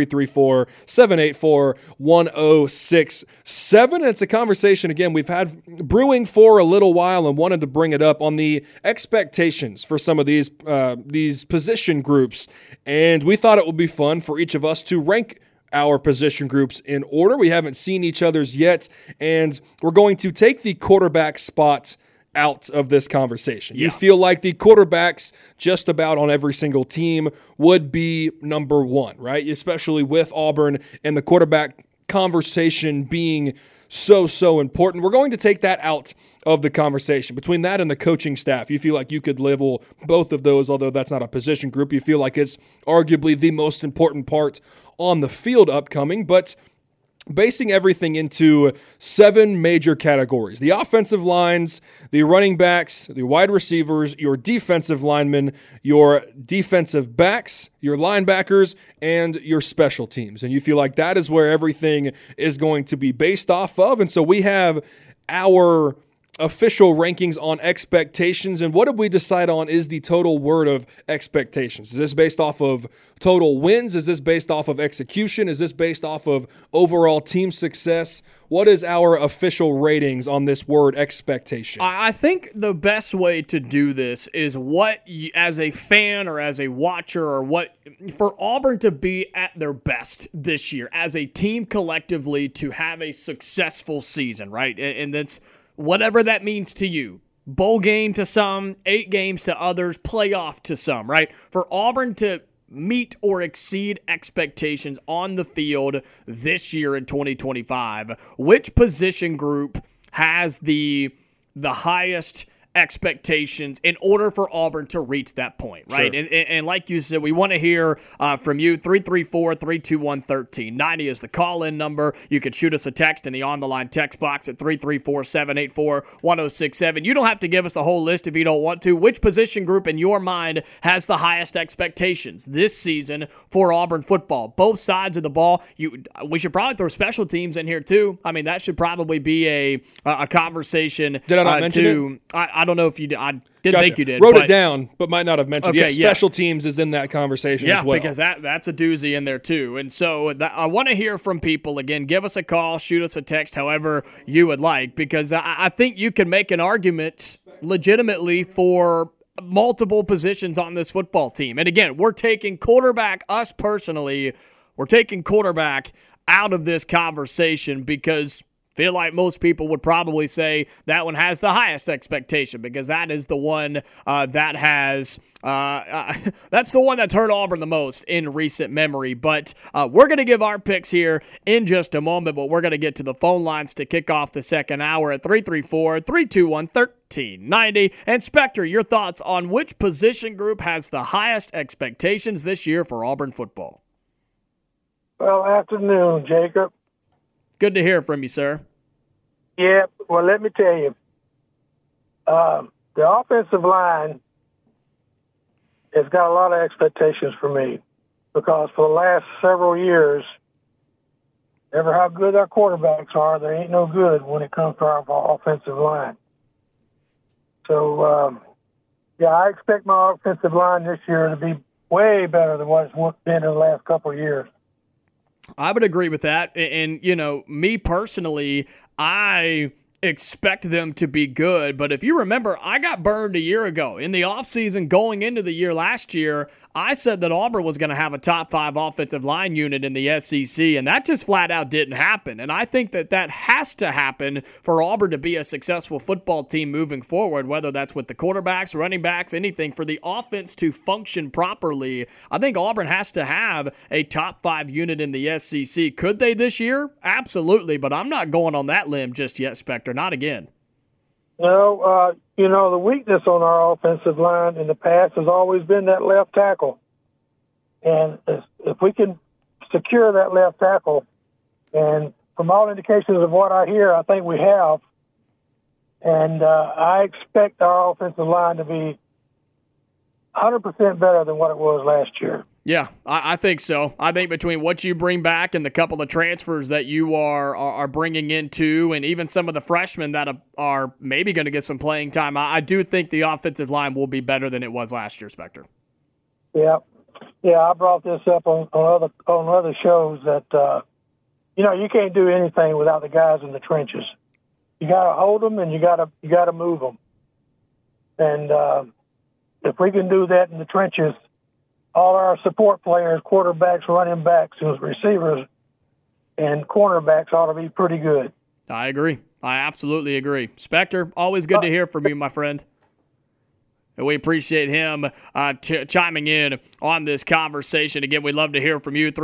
334-784-1067. And it's a conversation, again, we've had brewing for a little while and wanted to bring it up on the expectations for some of these position groups. And we thought it would be fun for each of us to rank our position groups in order. We haven't seen each other's yet, and we're going to take the quarterback spot out of this conversation. Yeah. You feel like the quarterbacks just about on every single team would be number one, right? Especially with Auburn and the quarterback conversation being so important. We're going to take that out of the conversation. Between that and the coaching staff, you feel like you could level both of those, although that's not a position group. You feel like it's arguably the most important part on the field upcoming, but basing everything into 7 major categories: the offensive lines, the running backs, the wide receivers, your defensive linemen, your defensive backs, your linebackers, and your special teams. And you feel like that is where everything is going to be based off of. And so we have our official rankings on expectations. And what did we decide on is the total word of expectations? Is this based off of total wins? Is this based off of execution? Is this based off of overall team success? What is our official ratings on this word expectation? I think the best way to do this is what you, as a fan or as a watcher, or what for Auburn to be at their best this year as a team collectively to have a successful season, right? And that's whatever that means to you. Bowl game to some, 8 games to others, playoff to some, right? For Auburn to meet or exceed expectations on the field this year in 2025, which position group has the highest expectations in order for Auburn to reach that point, right? Sure. And like you said, we want to hear from you. 334-321-1390 is the call-in number. You can shoot us a text in the on-the-line text box at 334-784-1067. You don't have to give us the whole list if you don't want to. Which position group in your mind has the highest expectations this season for Auburn football? Both sides of the ball. We should probably throw special teams in here too. I mean, that should probably be a conversation. Did I not mention it? I don't know if you did. I didn't think you did. Wrote it down, but might not have mentioned it. Okay, Yeah, special teams is in that conversation as well. Yeah, because that's a doozy in there too. And so I want to hear from people. Again, give us a call, shoot us a text, however you would like, because I think you can make an argument legitimately for multiple positions on this football team. And again, we're taking quarterback, us personally, we're taking quarterback out of this conversation because feel like most people would probably say that one has the highest expectation because that is the one that has that's the one that's hurt Auburn the most in recent memory. But we're going to give our picks here in just a moment, but we're going to get to the phone lines to kick off the second hour at 334-321-1390. And Spectre, your thoughts on which position group has the highest expectations this year for Auburn football? Well, afternoon, Jacob. Good to hear from you, sir. Yeah, well, let me tell you, the offensive line has got a lot of expectations for me because for the last several years, ever how good our quarterbacks are, they ain't no good when it comes to our offensive line. So, I expect my offensive line this year to be way better than what it's been in the last couple of years. I would agree with that. And, me personally, I expect them to be good. But if you remember, I got burned a year ago. In the offseason going into the year last year, I said that Auburn was going to have a top 5 offensive line unit in the SEC, and that just flat out didn't happen. And I think that has to happen for Auburn to be a successful football team moving forward, whether that's with the quarterbacks, running backs, anything. For the offense to function properly, I think Auburn has to have a top 5 unit in the SEC. Could they this year? Absolutely, but I'm not going on that limb just yet, Spectre. Not again. No, the weakness on our offensive line in the past has always been that left tackle. And if we can secure that left tackle, and from all indications of what I hear, I think we have, and I expect our offensive line to be 100% better than what it was last year. Yeah, I think so. I think between what you bring back and the couple of transfers that you are bringing in too, and even some of the freshmen that are maybe going to get some playing time, I do think the offensive line will be better than it was last year, Spectre. Yeah, I brought this up on other shows that you can't do anything without the guys in the trenches. You got to hold them and you got to move them, and if we can do that in the trenches, all our support players, quarterbacks, running backs, receivers, and cornerbacks ought to be pretty good. I agree. I absolutely agree. Spectre, always good to hear from you, my friend. And we appreciate him chiming in on this conversation. Again, we'd love to hear from you,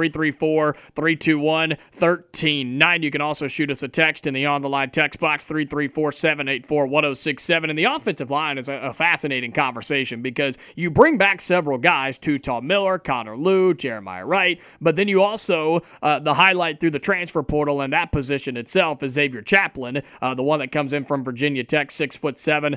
334-321-1390. You can also shoot us a text in the on-the-line text box, 334-784-1067. And the offensive line is a fascinating conversation because you bring back several guys, Tutal Miller, Connor Lew, Jeremiah Wright, but then you also, the highlight through the transfer portal and that position itself is Xavier Chaplin, the one that comes in from Virginia Tech, 6'7",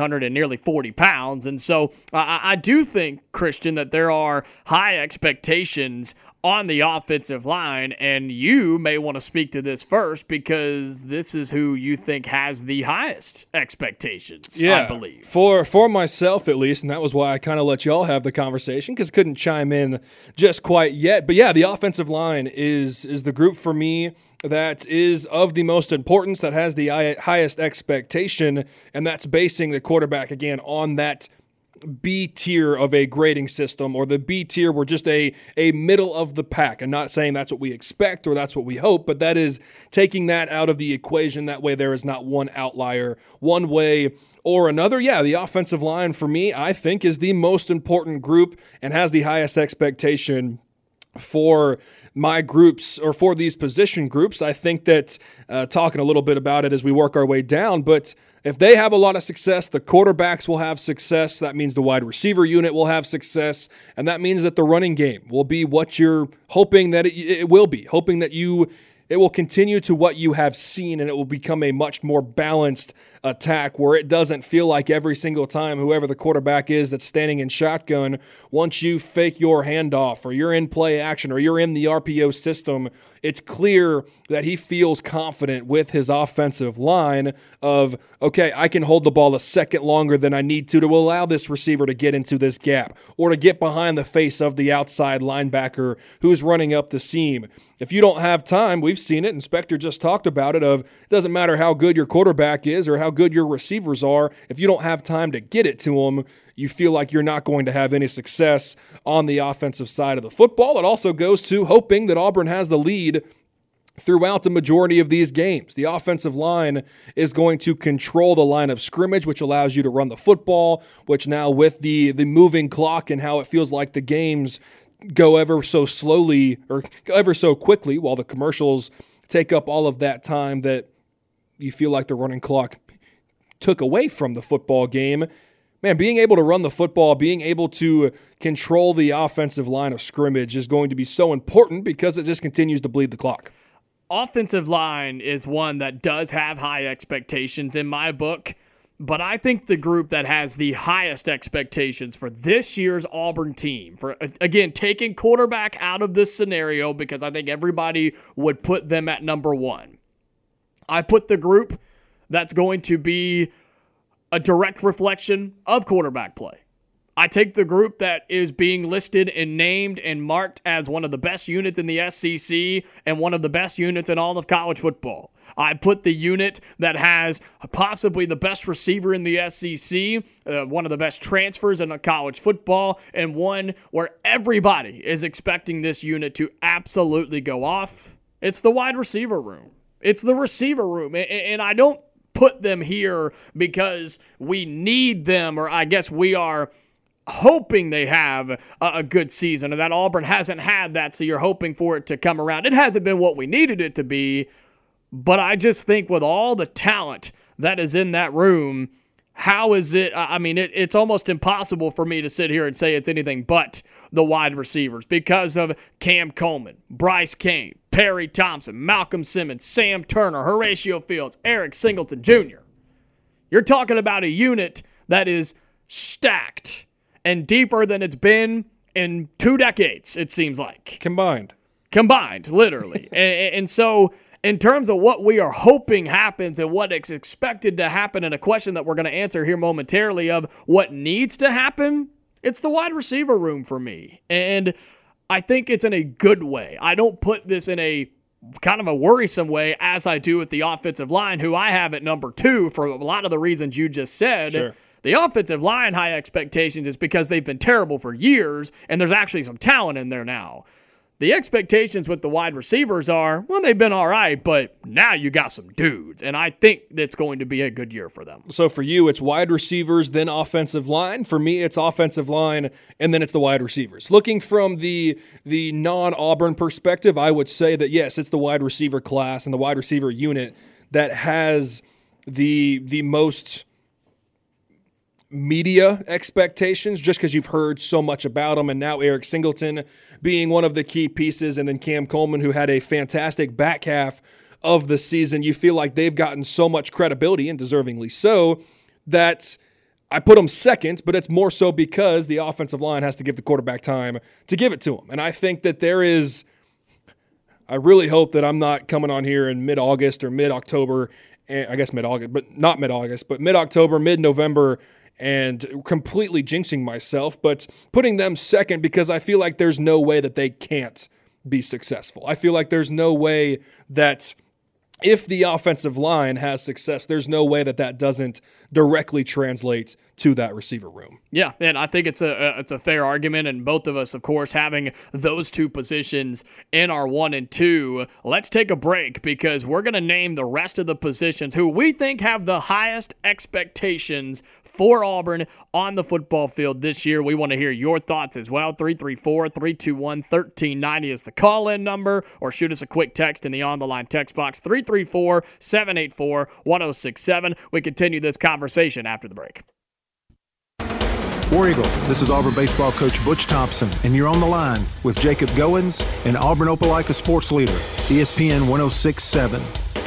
340 pounds. And so I do think, Christian, that there are high expectations on the offensive line, and you may want to speak to this first because this is who you think has the highest expectations, I believe. For myself at least, and that was why I kind of let y'all have the conversation because couldn't chime in just quite yet. But yeah, the offensive line is the group for me that is of the most importance, that has the highest expectation, and that's basing the quarterback, again, on that B tier of a grading system, or the B tier where just a middle of the pack. I'm not saying that's what we expect or that's what we hope, but that is taking that out of the equation. That way there is not one outlier one way or another. Yeah, the offensive line for me, I think, is the most important group and has the highest expectation for my groups, or for these position groups. I think that talking a little bit about it as we work our way down, but if they have a lot of success, the quarterbacks will have success. That means the wide receiver unit will have success, and that means that the running game will be what you're hoping that it will be, hoping that it will continue to what you have seen, and it will become a much more balanced attack where it doesn't feel like every single time whoever the quarterback is that's standing in shotgun, once you fake your handoff or you're in play action or you're in the RPO system, it's clear that he feels confident with his offensive line of, okay, I can hold the ball a second longer than I need to allow this receiver to get into this gap or to get behind the face of the outside linebacker who's running up the seam. If you don't have time, we've seen it, and Spector just talked about it, it doesn't matter how good your quarterback is or how good your receivers are, if you don't have time to get it to them, you feel like you're not going to have any success on the offensive side of the football. It also goes to hoping that Auburn has the lead throughout the majority of these games. The offensive line is going to control the line of scrimmage, which allows you to run the football, which now with the moving clock and how it feels like the games go ever so slowly or ever so quickly while the commercials take up all of that time that you feel like the running clock took away from the football game. Man, being able to run the football, being able to control the offensive line of scrimmage is going to be so important because it just continues to bleed the clock. Offensive line is one that does have high expectations in my book, but I think the group that has the highest expectations for this year's Auburn team, for, again, taking quarterback out of this scenario because I think everybody would put them at number one. I put the group that's going to be a direct reflection of quarterback play. I take the group that is being listed and named and marked as one of the best units in the SEC and one of the best units in all of college football. I put the unit that has possibly the best receiver in the SEC, one of the best transfers in college football, and one where everybody is expecting this unit to absolutely go off. It's the wide receiver room. It's the receiver room, and I don't put them here because we need them, or I guess we are hoping they have a good season, and that Auburn hasn't had that, so you're hoping for it to come around. It hasn't been what we needed it to be, but I just think with all the talent that is in that room, how is it? I mean, it's almost impossible for me to sit here and say it's anything but the wide receivers because of Cam Coleman, Bryce Cain, Perry Thompson, Malcolm Simmons, Sam Turner, Horatio Fields, Eric Singleton Jr. You're talking about a unit that is stacked and deeper than it's been in 2 decades, it seems like. Combined, literally. and so in terms of what we are hoping happens and what is expected to happen, and a question that we're going to answer here momentarily of what needs to happen, it's the wide receiver room for me. And I think it's in a good way. I don't put this in a kind of a worrisome way as I do with the offensive line, who I have at number 2 for a lot of the reasons you just said. Sure. The offensive line high expectations is because they've been terrible for years, and there's actually some talent in there now. The expectations with the wide receivers are, well, they've been all right, but now you got some dudes, and I think that's going to be a good year for them. So for you, it's wide receivers, then offensive line. For me, it's offensive line, and then it's the wide receivers. Looking from the non-Auburn perspective, I would say that, yes, it's the wide receiver class and the wide receiver unit that has the most media expectations, just because you've heard so much about them, and now Eric Singleton being one of the key pieces, and then Cam Coleman, who had a fantastic back half of the season. You feel like they've gotten so much credibility, and deservingly so, that I put them second, but it's more so because the offensive line has to give the quarterback time to give it to him. And I think that I really hope that I'm not coming on here in mid-August or mid-October, I guess mid-August, but not mid-August, but mid-October, mid-November, and completely jinxing myself, but putting them second because I feel like there's no way that they can't be successful. I feel like there's no way that if the offensive line has success, there's no way that that doesn't directly translate to that receiver room. Yeah, and I think it's a fair argument, and both of us, of course, having those two positions in our 1 and 2. Let's take a break because we're going to name the rest of the positions who we think have the highest expectations for Auburn on the football field this year. We want to hear your thoughts as well. 334-321-1390 is the call-in number, or shoot us a quick text in the on-the-line text box, 334-784-1067. We continue this conversation after the break. War Eagle, this is Auburn baseball coach Butch Thompson, and you're on the line with Jacob Goins and Auburn Opelika sports leader, ESPN 1067.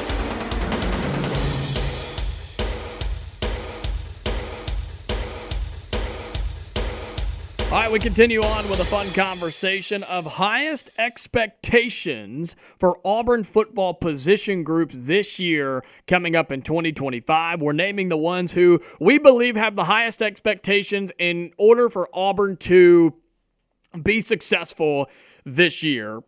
All right, we continue on with a fun conversation of highest expectations for Auburn football position groups this year coming up in 2025. We're naming the ones who we believe have the highest expectations in order for Auburn to be successful this year.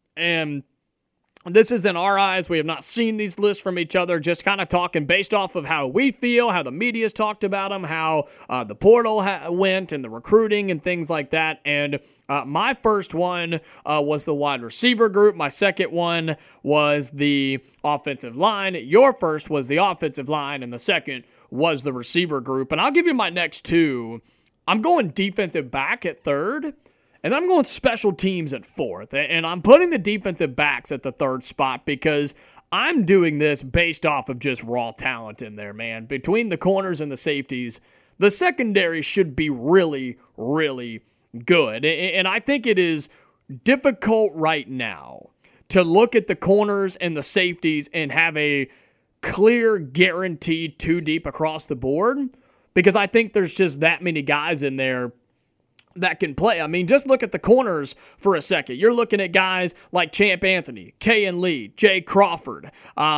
And this is in our eyes. We have not seen these lists from each other, just kind of talking based off of how we feel, how the media's talked about them, how the portal went and the recruiting and things like that. And my first one was the wide receiver group. My second one was the offensive line. Your first was the offensive line, and the second was the receiver group. And I'll give you my next two. I'm going defensive back at third. And I'm going special teams at fourth. And I'm putting the defensive backs at the third spot because I'm doing this based off of just raw talent in there, man. Between the corners and the safeties, the secondary should be really, really good. And I think it is difficult right now to look at the corners and the safeties and have a clear, guaranteed 2 deep across the board because I think there's just that many guys in there that can play. I mean, just look at the corners for a second. You're looking at guys like Champ Anthony, Kayan Lee, Jay Crawford,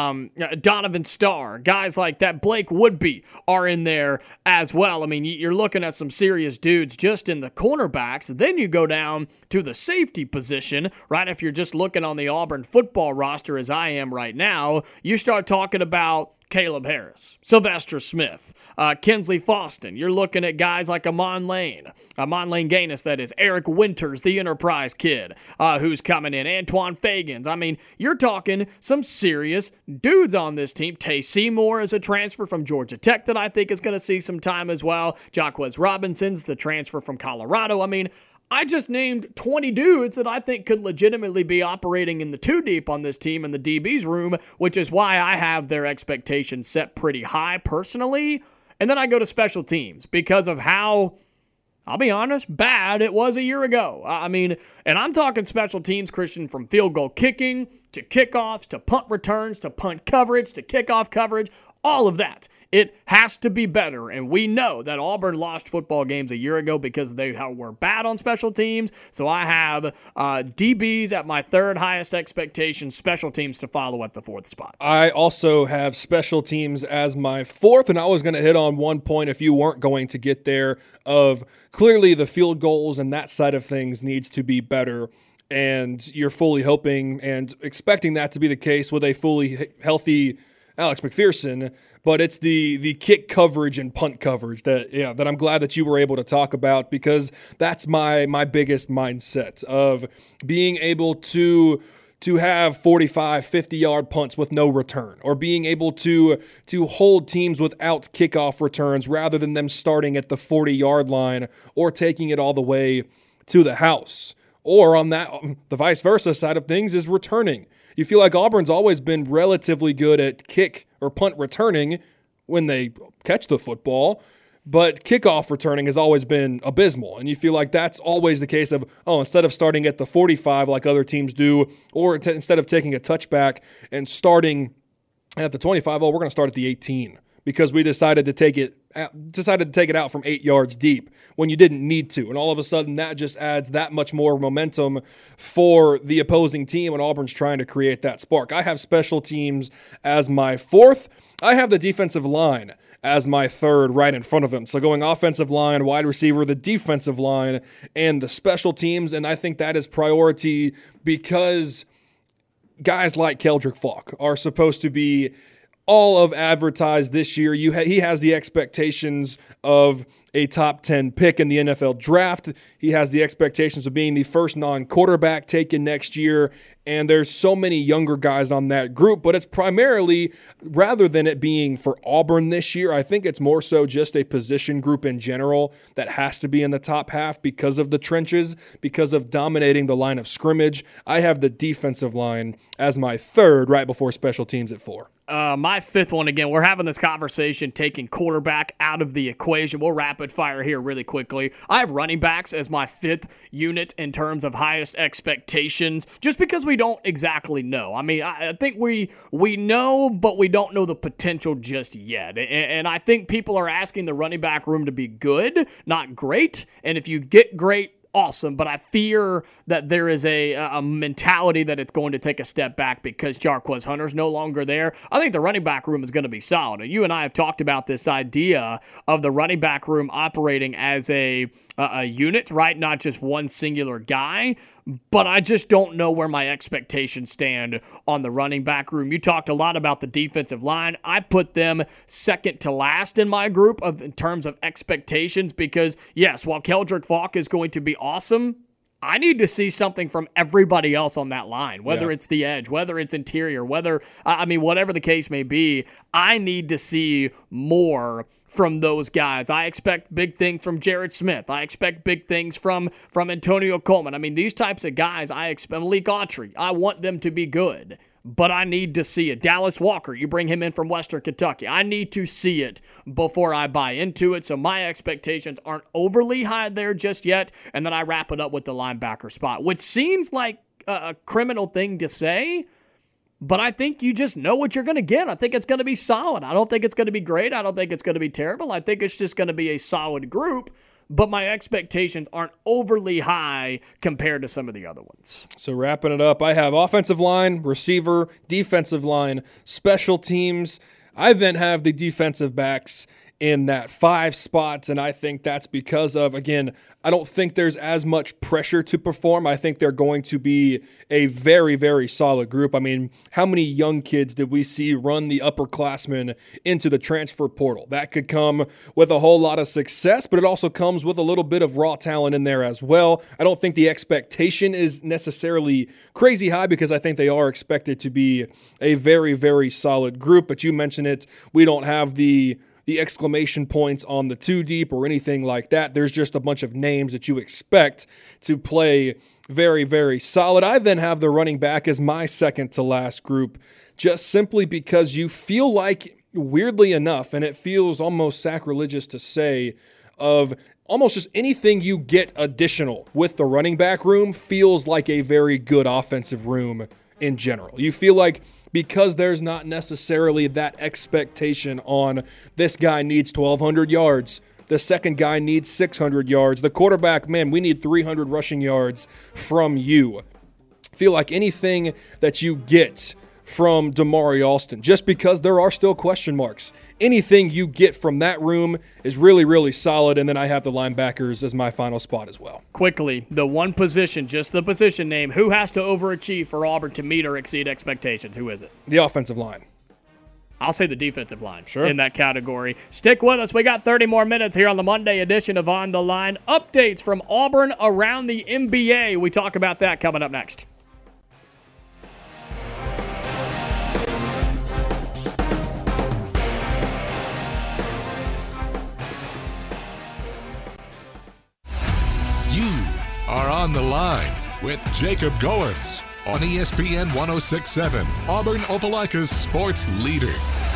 Donovan Starr, guys like that. Blake Woodby are in there as well. I mean, you're looking at some serious dudes just in the cornerbacks. Then you go down to the safety position, right? If you're just looking on the Auburn football roster as I am right now, you start talking about Caleb Harris, Sylvester Smith, Kinsley Faustin. You're looking at guys like Amon Lane Gaines, that is, Eric Winters, the Enterprise kid, who's coming in, Antoine Fagans. I mean, you're talking some serious dudes on this team. Tay Seymour is a transfer from Georgia Tech that I think is going to see some time as well. Jaquez Robinson's the transfer from Colorado. I mean, I just named 20 dudes that I think could legitimately be operating in the 2 deep on this team in the DB's room, which is why I have their expectations set pretty high personally. And then I go to special teams because of how, I'll be honest, bad it was a year ago. I mean, and I'm talking special teams, Christian, from field goal kicking to kickoffs to punt returns to punt coverage to kickoff coverage, all of that. It has to be better, and we know that Auburn lost football games a year ago because they were bad on special teams. So I have DBs at my third highest expectation, special teams to follow at the fourth spot. I also have special teams as my fourth, and I was going to hit on one point if you weren't going to get there of clearly the field goals and that side of things needs to be better. And you're fully hoping and expecting that to be the case with a fully healthy Alex McPherson. but it's the kick coverage and punt coverage that I'm glad that you were able to talk about, because that's my biggest mindset of being able to have 45, 50-yard punts with no return, or being able to hold teams without kickoff returns rather than them starting at the 40-yard line or taking it all the way to the house. Or on the vice versa side of things is returning. You feel like Auburn's always been relatively good at kick or punt returning when they catch the football, but kickoff returning has always been abysmal. And you feel like that's always the case of, instead of starting at the 45 like other teams do, or instead of taking a touchback and starting at the 25, we're going to start at the 18 because we decided to take it out from 8 yards deep when you didn't need to. And all of a sudden that just adds that much more momentum for the opposing team, and Auburn's trying to create that spark. I have special teams as my fourth. I have the defensive line as my third right in front of him. So going offensive line, wide receiver, the defensive line, and the special teams. And I think that is priority because guys like Keldrick Faulk are supposed to be all of advertised this year. He has the expectations of a top 10 pick in the NFL draft. He has the expectations of being the first non-quarterback taken next year. And there's so many younger guys on that group, but it's primarily, rather than it being for Auburn this year, I think it's more so just a position group in general that has to be in the top half because of the trenches, because of dominating the line of scrimmage. I have the defensive line as my third, right before special teams at 4. My fifth one, again, we're having this conversation, taking quarterback out of the equation. We'll rapid fire here really quickly. I have running backs as my fifth unit in terms of highest expectations, just because we don't exactly know. I mean, I think we know, but we don't know the potential just yet. And I think people are asking the running back room to be good, not great. And if you get great, awesome, but I fear that there is a mentality that it's going to take a step back because Jarquez Hunter's no longer there. I think the running back room is going to be solid. And you and I have talked about this idea of the running back room operating as a unit, right? Not just one singular guy. But I just don't know where my expectations stand on the running back room. You talked a lot about the defensive line. I put them second to last in my group in terms of expectations because, yes, while Keldrick Faulk is going to be awesome, I need to see something from everybody else on that line, whether it's the edge, whether it's interior, whatever the case may be. I need to see more from those guys. I expect big things from Jared Smith. I expect big things from Antonio Coleman. I mean, these types of guys, I expect Malik Autry. I want them to be good. But I need to see it. Dallas Walker, you bring him in from Western Kentucky. I need to see it before I buy into it. So my expectations aren't overly high there just yet. And then I wrap it up with the linebacker spot, which seems like a criminal thing to say, but I think you just know what you're going to get. I think it's going to be solid. I don't think it's going to be great. I don't think it's going to be terrible. I think it's just going to be a solid group. But my expectations aren't overly high compared to some of the other ones. So wrapping it up, I have offensive line, receiver, defensive line, special teams. I then have the defensive backs in that 5 spots, and I think that's because of, again, I don't think there's as much pressure to perform. I think they're going to be a very, very solid group. I mean, how many young kids did we see run the upperclassmen into the transfer portal? That could come with a whole lot of success, but it also comes with a little bit of raw talent in there as well. I don't think the expectation is necessarily crazy high because I think they are expected to be a very, very solid group, but you mentioned it, we don't have the exclamation points on the 2 deep or anything like that. There's just a bunch of names that you expect to play very, very solid. I then have the running back as my second to last group, just simply because you feel like, weirdly enough, and it feels almost sacrilegious to say, of almost just anything you get additional with the running back room feels like a very good offensive room in general. You feel like, because there's not necessarily that expectation on this guy needs 1,200 yards, the second guy needs 600 yards, the quarterback, man, we need 300 rushing yards from you. Feel like anything that you get from Damari Alston, just because there are still question marks, anything you get from that room is really, really solid. And then I have the linebackers as my final spot as well. Quickly, the one position, just the position name, who has to overachieve for Auburn to meet or exceed expectations? Who is it? The offensive line. I'll say the defensive line in that category. Stick with us. We got 30 more minutes here on the Monday edition of On the Line. Updates from Auburn around the NBA. We talk about that coming up next. You are On the Line with Jacob Goins on ESPN 106.7, Auburn-Opelika's sports leader.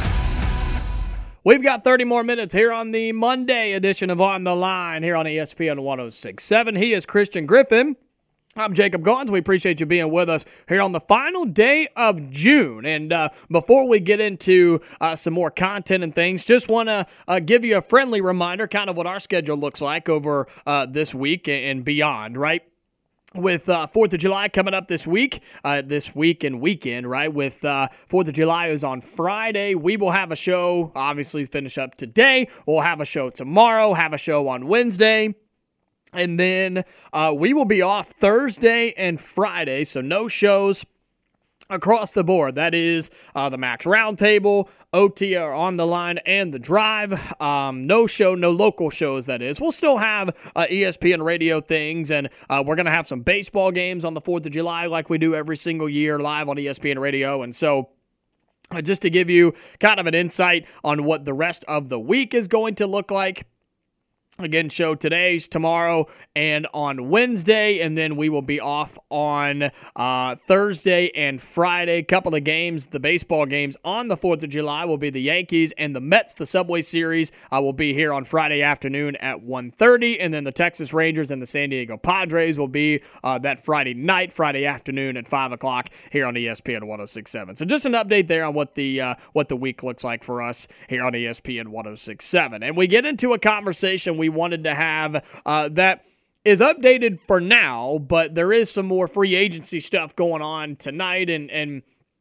We've got 30 more minutes here on the Monday edition of On the Line here on ESPN 106.7. He is Christian Griffin. I'm Jacob Goins. We appreciate you being with us here on the final day of June. And before we get into some more content and things, just want to give you a friendly reminder, kind of what our schedule looks like over this week and beyond, right? With 4th of July coming up this week and weekend, right? With 4th of July is on Friday. We will have a show, obviously finish up today. We'll have a show tomorrow, have a show on Wednesday. And then we will be off Thursday and Friday, so no shows across the board. That is the Max Roundtable, OT are On the Line, and The Drive. No local shows, that is. We'll still have ESPN radio things, and we're going to have some baseball games on the 4th of July like we do every single year live on ESPN radio. And so just to give you kind of an insight on what the rest of the week is going to look like, again, show today's, tomorrow, and on Wednesday, and then we will be off on Thursday and Friday. Couple of games, the baseball games on the 4th of July will be the Yankees and the Mets. The Subway Series will be here on Friday afternoon at 1:30, and then the Texas Rangers and the San Diego Padres will be that Friday night, Friday afternoon at 5 o'clock here on ESPN 106.7. So just an update there on what the week looks like for us here on ESPN 106.7. And we get into a conversation we wanted to have that is updated for now, but there is some more free agency stuff going on tonight, and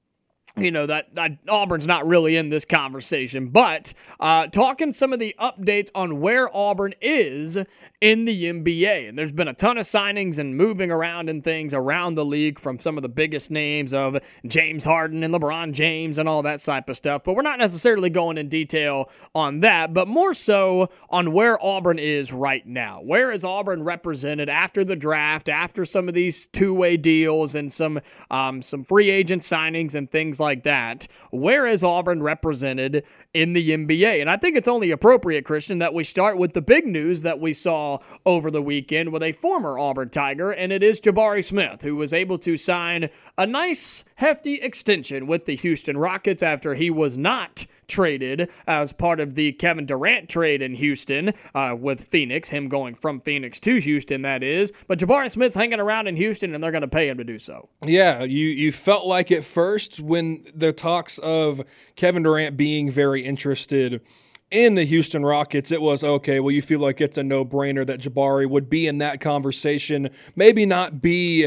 you know, that Auburn's not really in this conversation, but talking some of the updates on where Auburn is in the NBA. And there's been a ton of signings and moving around and things around the league from some of the biggest names of James Harden and LeBron James and all that type of stuff. But we're not necessarily going in detail on that, but more so on where Auburn is right now. Where is Auburn represented after the draft, after some of these two-way deals and some free agent signings and things like that? Where is Auburn represented in the NBA? And I think it's only appropriate, Christian, that we start with the big news that we saw over the weekend with a former Auburn Tiger, and it is Jabari Smith, who was able to sign a nice, hefty extension with the Houston Rockets after he was not traded as part of the Kevin Durant trade in Houston with Phoenix, him going from Phoenix to Houston, that is. But Jabari Smith's hanging around in Houston, and they're going to pay him to do so. Yeah, you felt like at first when the talks of Kevin Durant being very interested in the Houston Rockets, it was, okay, well, you feel like it's a no-brainer that Jabari would be in that conversation, maybe not be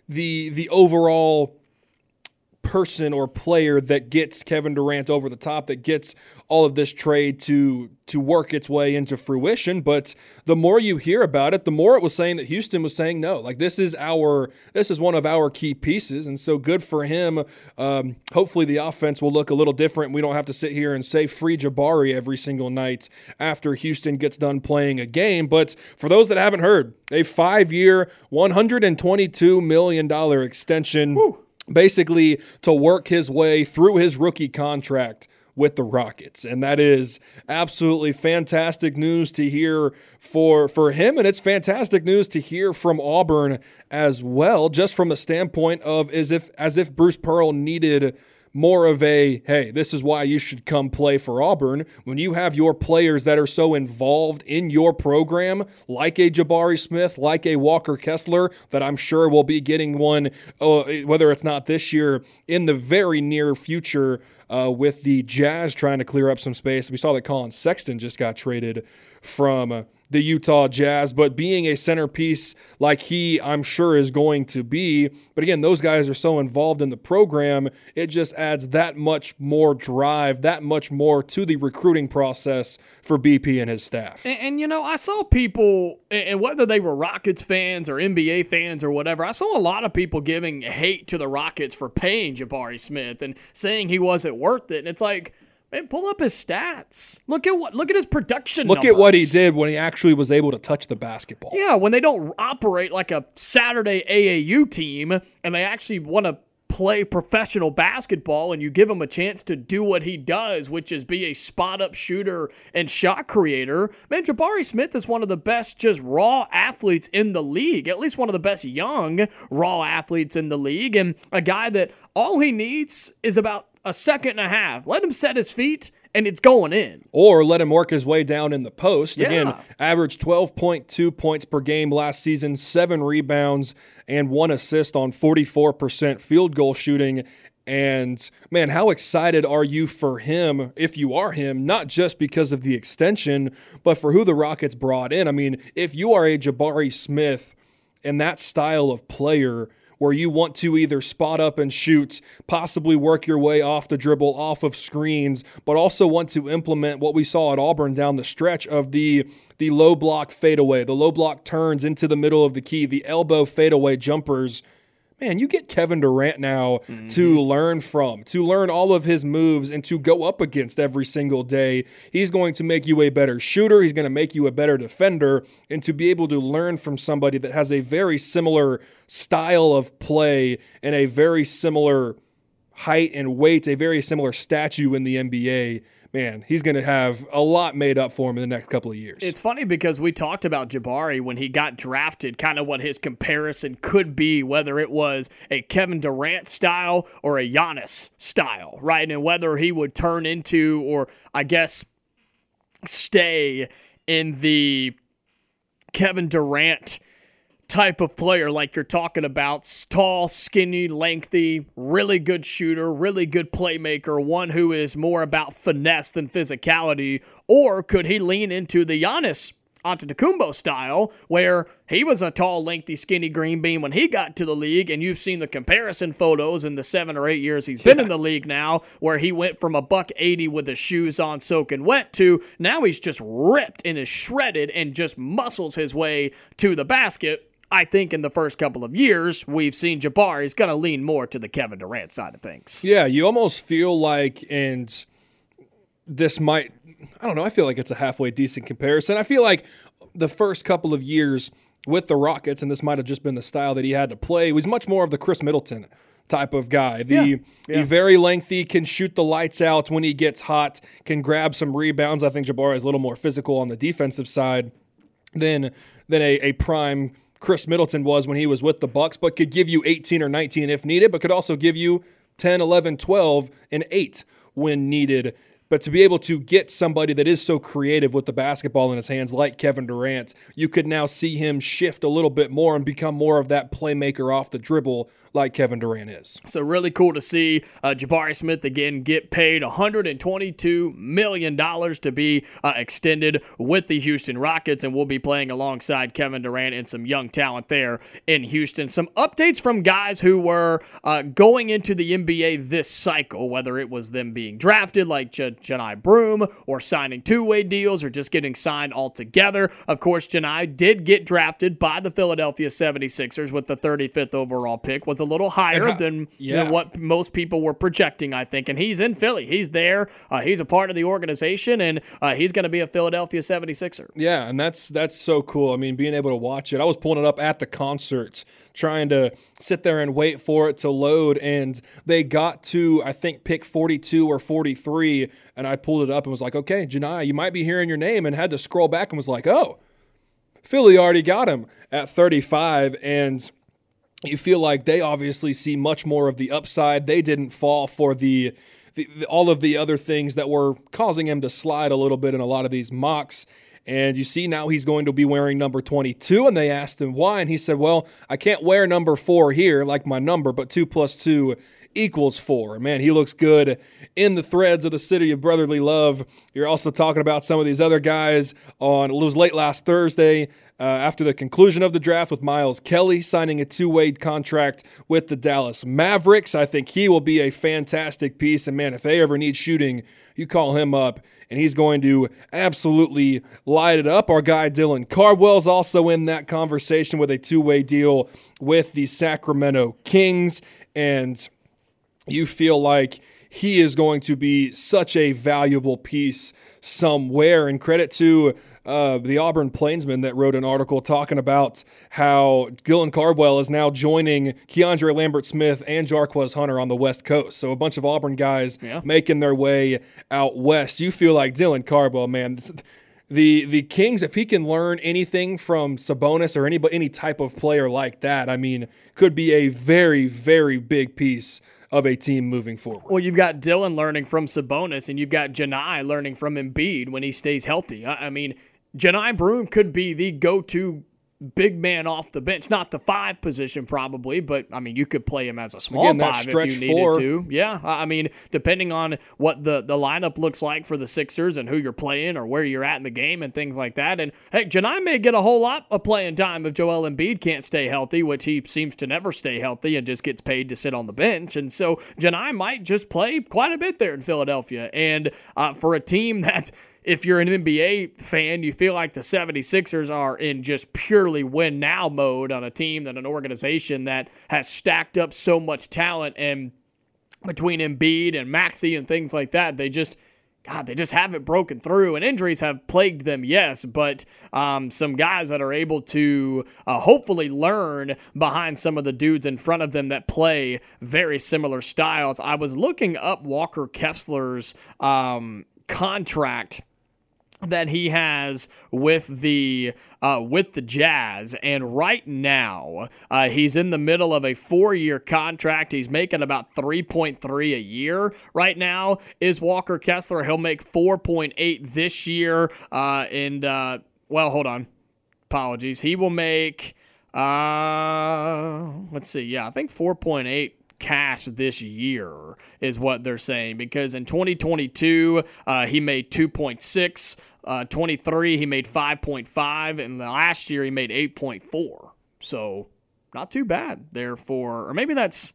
the overall person or player that gets Kevin Durant over the top, that gets all of this trade to work its way into fruition. But the more you hear about it, the more it was saying that Houston was saying no. Like, this is one of our key pieces, and so good for him. Hopefully the offense will look a little different. We don't have to sit here and say free Jabari every single night after Houston gets done playing a game. But for those that haven't heard, a 5-year, $122 million extension. Woo. Basically to work his way through his rookie contract with the Rockets. And that is absolutely fantastic news to hear for him, and it's fantastic news to hear from Auburn as well, just from the standpoint of as if Bruce Pearl needed more of a, hey, this is why you should come play for Auburn. When you have your players that are so involved in your program, like a Jabari Smith, like a Walker Kessler, that I'm sure will be getting one, whether it's not this year, in the very near future, with the Jazz trying to clear up some space. We saw that Colin Sexton just got traded from the Utah Jazz, but being a centerpiece like he, I'm sure, is going to be. But again, those guys are so involved in the program, it just adds that much more drive, that much more to the recruiting process for BP and his staff. And you know, I saw people, and whether they were Rockets fans or NBA fans or whatever, I saw a lot of people giving hate to the Rockets for paying Jabari Smith and saying he wasn't worth it. And it's like, Man, pull up his stats. Look at his production Look numbers. at what he did when he actually was able to touch the basketball. Yeah, when they don't operate like a Saturday AAU team and they actually want to play professional basketball and you give him a chance to do what he does, which is be a spot-up shooter and shot creator. Man, Jabari Smith is one of the best just raw athletes in the league, at least one of the best young raw athletes in the league, and a guy that all he needs is about a second and a half. Let him set his feet, and it's going in. Or let him work his way down in the post. Yeah. Again, averaged 12.2 points per game last season, 7 rebounds, and 1 assist on 44% field goal shooting. And, man, how excited are you for him, if you are him, not just because of the extension, but for who the Rockets brought in? I mean, if you are a Jabari Smith and that style of player where you want to either spot up and shoot, possibly work your way off the dribble, off of screens, but also want to implement what we saw at Auburn down the stretch of the low block fadeaway, the low block turns into the middle of the key, the elbow fadeaway jumpers. Man, you get Kevin Durant now to learn from, to learn all of his moves and to go up against every single day. He's going to make you a better shooter. He's going to make you a better defender. And to be able to learn from somebody that has a very similar style of play and a very similar height and weight, a very similar statue in the NBA, man, he's going to have a lot made up for him in the next couple of years. It's funny because we talked about Jabari when he got drafted, kind of what his comparison could be, whether it was a Kevin Durant style or a Giannis style, right? And whether he would turn into, or I guess stay in the Kevin Durant type of player like you're talking about, tall, skinny, lengthy, really good shooter, really good playmaker, one who is more about finesse than physicality, or could he lean into the Giannis Antetokounmpo style, where he was a tall, lengthy, skinny green bean when he got to the league, and you've seen the comparison photos in the 7 or 8 years he's been in the league now, where he went from $180 with his shoes on soaking wet to now he's just ripped and is shredded and just muscles his way to the basket. I think in the first couple of years, we've seen Jabari's going to lean more to the Kevin Durant side of things. Yeah, you almost feel like, and this might, I don't know, I feel like it's a halfway decent comparison. I feel like the first couple of years with the Rockets, and this might have just been the style that he had to play, was much more of the Chris Middleton type of guy. The very lengthy, can shoot the lights out when he gets hot, can grab some rebounds. I think Jabari is a little more physical on the defensive side than a prime Chris Middleton was when he was with the Bucks, but could give you 18 or 19 if needed, but could also give you 10, 11, 12, and 8 when needed. But to be able to get somebody that is so creative with the basketball in his hands like Kevin Durant, you could now see him shift a little bit more and become more of that playmaker off the dribble like Kevin Durant is. So really cool to see Jabari Smith again get paid $122 million to be extended with the Houston Rockets, and we'll be playing alongside Kevin Durant and some young talent there in Houston. Some updates from guys who were going into the NBA this cycle, whether it was them being drafted like Johni Broome or signing two-way deals or just getting signed altogether. Of course, Johni did get drafted by the Philadelphia 76ers with the 35th overall pick, was a little higher than what most people were projecting, I think. And he's in Philly. He's there. He's a part of the organization, and he's going to be a Philadelphia 76er. Yeah, and that's so cool. I mean, being able to watch it. I was pulling it up at the concerts, trying to sit there and wait for it to load, and they got to, I think, pick 42 or 43, and I pulled it up and was like, okay, Johni, you might be hearing your name, and had to scroll back and was like, oh, Philly already got him at 35, and you feel like they obviously see much more of the upside. They didn't fall for the all of the other things that were causing him to slide a little bit in a lot of these mocks. And you see now he's going to be wearing number 22, and they asked him why, and he said, well, I can't wear number 4 here, like my number, but 2 + 2 = 4. Man, he looks good in the threads of the city of brotherly love. You're also talking about some of these other guys it was late last Thursday, after the conclusion of the draft, with Miles Kelly signing a 2-way contract with the Dallas Mavericks. I think he will be a fantastic piece, and man, if they ever need shooting, you call him up, and he's going to absolutely light it up. Our guy Dylan Cardwell's also in that conversation with a 2-way deal with the Sacramento Kings, and you feel like he is going to be such a valuable piece somewhere. And credit to the Auburn Plainsman that wrote an article talking about how Dylan Cardwell is now joining Keandre Lambert-Smith and Jarquez Hunter on the West Coast. So a bunch of Auburn guys making their way out west. You feel like Dylan Cardwell, man, the Kings, if he can learn anything from Sabonis or any type of player like that, I mean, could be a very, very big piece of a team moving forward. Well, you've got Dylan learning from Sabonis, and you've got Janai learning from Embiid when he stays healthy. I mean, Janai Broome could be the go-to big man off the bench. Not the 5 position probably, but, I mean, you could play him as a small 5 if you needed to. Yeah, I mean, depending on what the lineup looks like for the Sixers and who you're playing or where you're at in the game and things like that. And, hey, Janai may get a whole lot of playing time if Joel Embiid can't stay healthy, which he seems to never stay healthy and just gets paid to sit on the bench. And so Janai might just play quite a bit there in Philadelphia. And for a team that – if you're an NBA fan, you feel like the 76ers are in just purely win now mode on a team and an organization that has stacked up so much talent, and between Embiid and Maxey and things like that, they just haven't broken through, and injuries have plagued them, yes, but some guys that are able to hopefully learn behind some of the dudes in front of them that play very similar styles. I was looking up Walker Kessler's contract that he has with the Jazz, and right now he's in the middle of a 4-year contract. He's making about 3.3 a year right now. Is Walker Kessler? He'll make 4.8 this year. Hold on, apologies. He will make let's see. Yeah, I think 4.8. Cash this year is what they're saying, because in 2022 he made 2.6, 23 he made 5.5, and last year he made 8.4. So not too bad there for, or maybe that's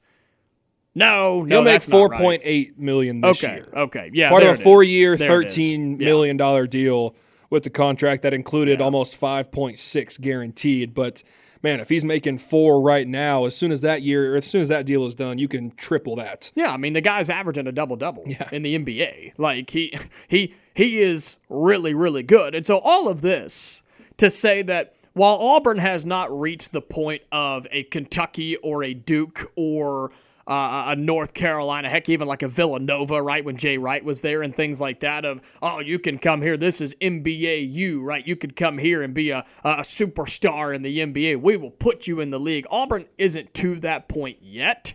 no. He'll make $4.8 million this year. Okay, yeah, part of a 4-year, $13 million deal with the contract that included almost 5.6 guaranteed, but. Man, if he's making 4 right now, as soon as that deal is done, you can triple that. Yeah, I mean, the guy's averaging a double-double in the NBA. Like, he is really, really good. And so all of this to say that while Auburn has not reached the point of a Kentucky or a Duke or a North Carolina, heck, even like a Villanova, right, when Jay Wright was there and things like that of, oh, you can come here, this is NBA U, right, you could come here and be a superstar in the NBA, we will put you in the league. Auburn isn't to that point yet,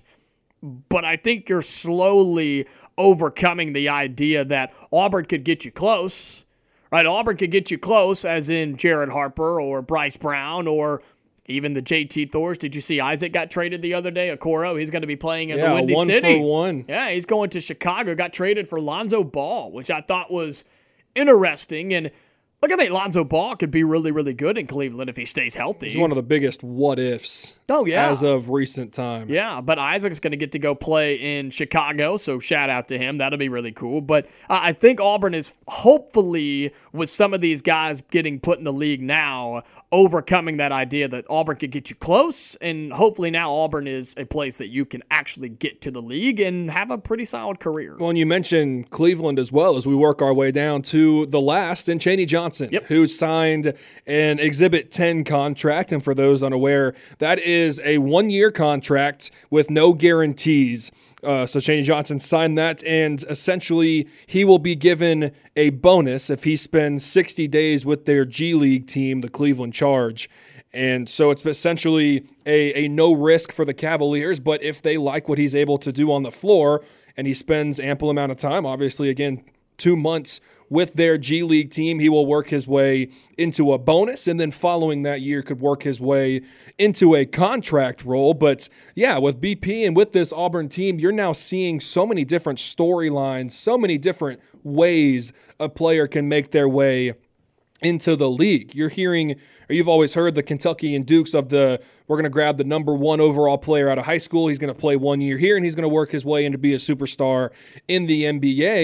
but I think you're slowly overcoming the idea that Auburn could get you close, right? Auburn could get you close, as in Jared Harper or Bryce Brown or even the JT Thors. Did you see Isaac got traded the other day? Okoro, he's going to be playing in the Windy City. 1-for-1. Yeah, he's going to Chicago. Got traded for Lonzo Ball, which I thought was interesting. And look, I think Lonzo Ball could be really, really good in Cleveland if he stays healthy. He's one of the biggest what-ifs as of recent time. Yeah, but Isaac's going to get to go play in Chicago, so shout out to him. That'll be really cool. But I think Auburn is hopefully, with some of these guys getting put in the league now, overcoming that idea that Auburn could get you close, and hopefully now Auburn is a place that you can actually get to the league and have a pretty solid career. Well, and you mentioned Cleveland as well, as we work our way down to the last, and Chaney Johnson, who signed an Exhibit 10 contract, and for those unaware, that is a 1-year contract with no guarantees. So Chaney Johnson signed that, and essentially he will be given a bonus if he spends 60 days with their G League team, the Cleveland Charge. And so it's essentially a no risk for the Cavaliers, but if they like what he's able to do on the floor and he spends ample amount of time, obviously, again, 2 months with their G League team, he will work his way into a bonus, and then following that year could work his way into a contract role. But yeah, with BP and with this Auburn team, you're now seeing so many different storylines, so many different ways a player can make their way into the league. You're hearing, or you've always heard the Kentucky and Dukes of we're going to grab the number 1 overall player out of high school. He's going to play 1 year here, and he's going to work his way into be a superstar in the NBA.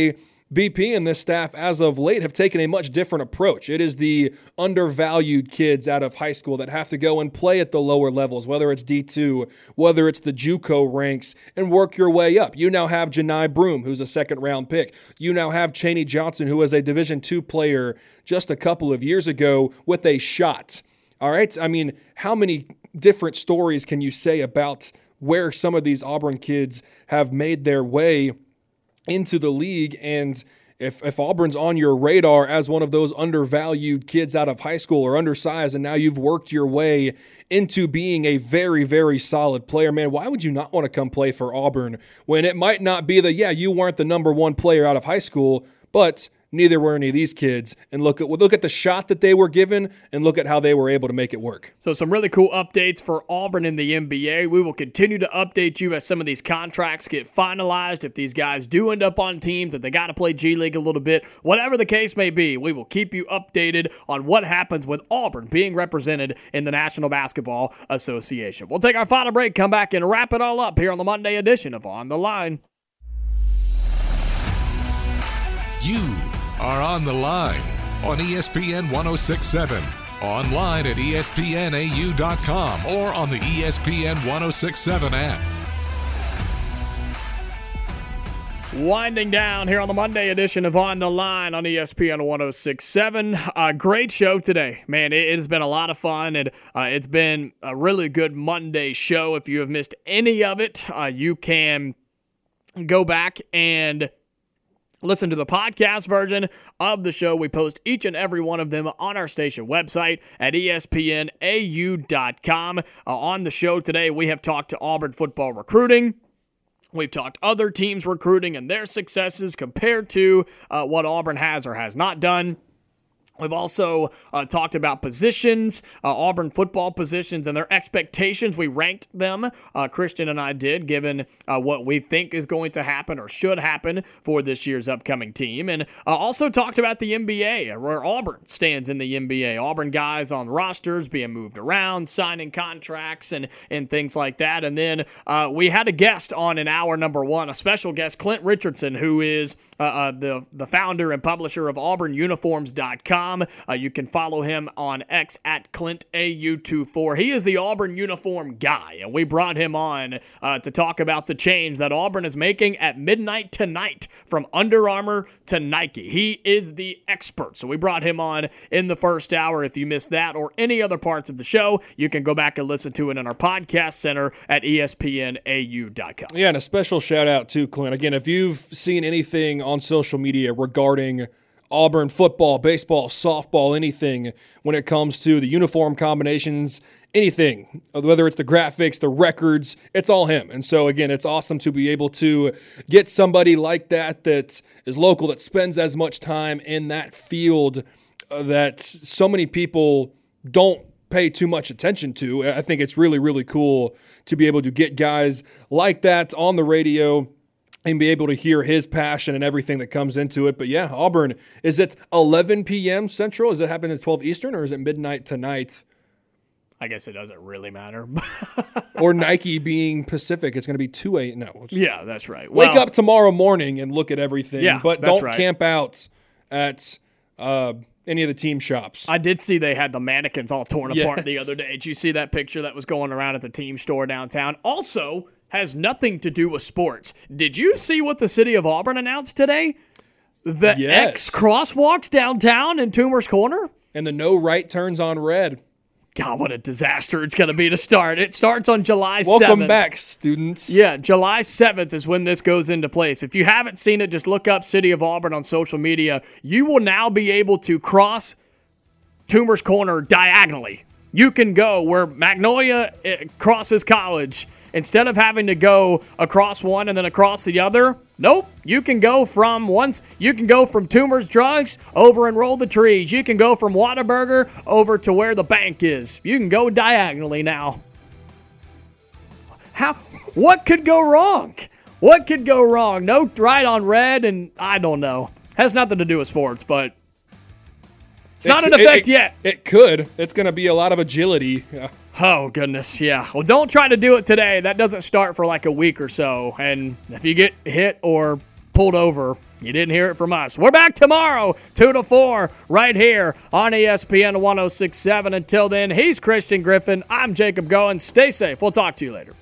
BP and this staff as of late have taken a much different approach. It is the undervalued kids out of high school that have to go and play at the lower levels, whether it's D2, whether it's the JUCO ranks, and work your way up. You now have Janai Broom, who's a second-round pick. You now have Chaney Johnson, who was a Division II player just a couple of years ago with a shot. All right? I mean, how many different stories can you say about where some of these Auburn kids have made their way into the league? And if Auburn's on your radar as one of those undervalued kids out of high school or undersized, and now you've worked your way into being a very, very solid player, man, why would you not want to come play for Auburn when it might not be you weren't the number one player out of high school, but neither were any of these kids. And look at the shot that they were given, and look at how they were able to make it work. So some really cool updates for Auburn in the NBA. We will continue to update you as some of these contracts get finalized. If these guys do end up on teams, if they got to play G League a little bit, whatever the case may be, we will keep you updated on what happens with Auburn being represented in the National Basketball Association. We'll take our final break, come back, and wrap it all up here on the Monday edition of On the Line. You are on the line on ESPN 1067, online at espnau.com, or on the ESPN 1067 app. Winding down here on the Monday edition of On the Line on ESPN 1067. Great show today. Man, it has been a lot of fun, and it's been a really good Monday show. If you have missed any of it, you can go back and listen to the podcast version of the show. We post each and every one of them on our station website at espnau.com. On the show today, we have talked to Auburn football recruiting. We've talked other teams recruiting and their successes compared to what Auburn has or has not done. We've also talked about positions, Auburn football positions, and their expectations. We ranked them, Christian and I did, given what we think is going to happen or should happen for this year's upcoming team. And also talked about the NBA, where Auburn stands in the NBA. Auburn guys on rosters being moved around, signing contracts, and things like that. And then we had a guest on in hour number one, a special guest, Clint Richardson, who is the founder and publisher of AuburnUniforms.com. You can follow him on X at ClintAU24. He is the Auburn uniform guy, and we brought him on to talk about the change that Auburn is making at midnight tonight from Under Armour to Nike. He is the expert, so we brought him on in the first hour. If you missed that or any other parts of the show, you can go back and listen to it in our podcast center at espnau.com. Yeah, and a special shout out to Clint. Again, if you've seen anything on social media regarding Auburn football, baseball, softball, anything when it comes to the uniform combinations, anything, whether it's the graphics, the records, it's all him. And so, again, it's awesome to be able to get somebody like that is local, that spends as much time in that field that so many people don't pay too much attention to. I think it's really, really cool to be able to get guys like that on the radio and be able to hear his passion and everything that comes into it. But yeah, Auburn, is it 11 p.m. Central? Is it happening at 12 Eastern, or is it midnight tonight? I guess it doesn't really matter. Or Nike being Pacific, it's going to be 2 a.m. No. Yeah, that's right. Wake up tomorrow morning and look at everything. Yeah, but that's don't right. camp out at any of the team shops. I did see they had the mannequins all torn apart Yes. the other day. Did you see that picture that was going around at the team store downtown? Also, has nothing to do with sports. Did you see what the city of Auburn announced today? The Yes. X crosswalks downtown in Toomer's Corner? And the no right turns on red. God, what a disaster it's going to be to start. It starts on July 7th. Welcome back, students. Yeah, July 7th is when this goes into place. If you haven't seen it, just look up City of Auburn on social media. You will now be able to cross Toomer's Corner diagonally. You can go where Magnolia crosses College. Instead of having to go across one and then across the other, nope. You can go from Toomer's Drugs over and Roll the Trees. You can go from Whataburger over to where the bank is. You can go diagonally now. What could go wrong? What could go wrong? No right on red, and I don't know. Has nothing to do with sports, but it's not in effect yet. It could. It's going to be a lot of agility. Yeah. Oh, goodness, yeah. Well, don't try to do it today. That doesn't start for like a week or so. And if you get hit or pulled over. You didn't hear it from us. We're back tomorrow, 2 to 4, right here on ESPN 106.7. Until then, he's Christian Griffin. I'm Jacob Goins. Stay safe. We'll talk to you later.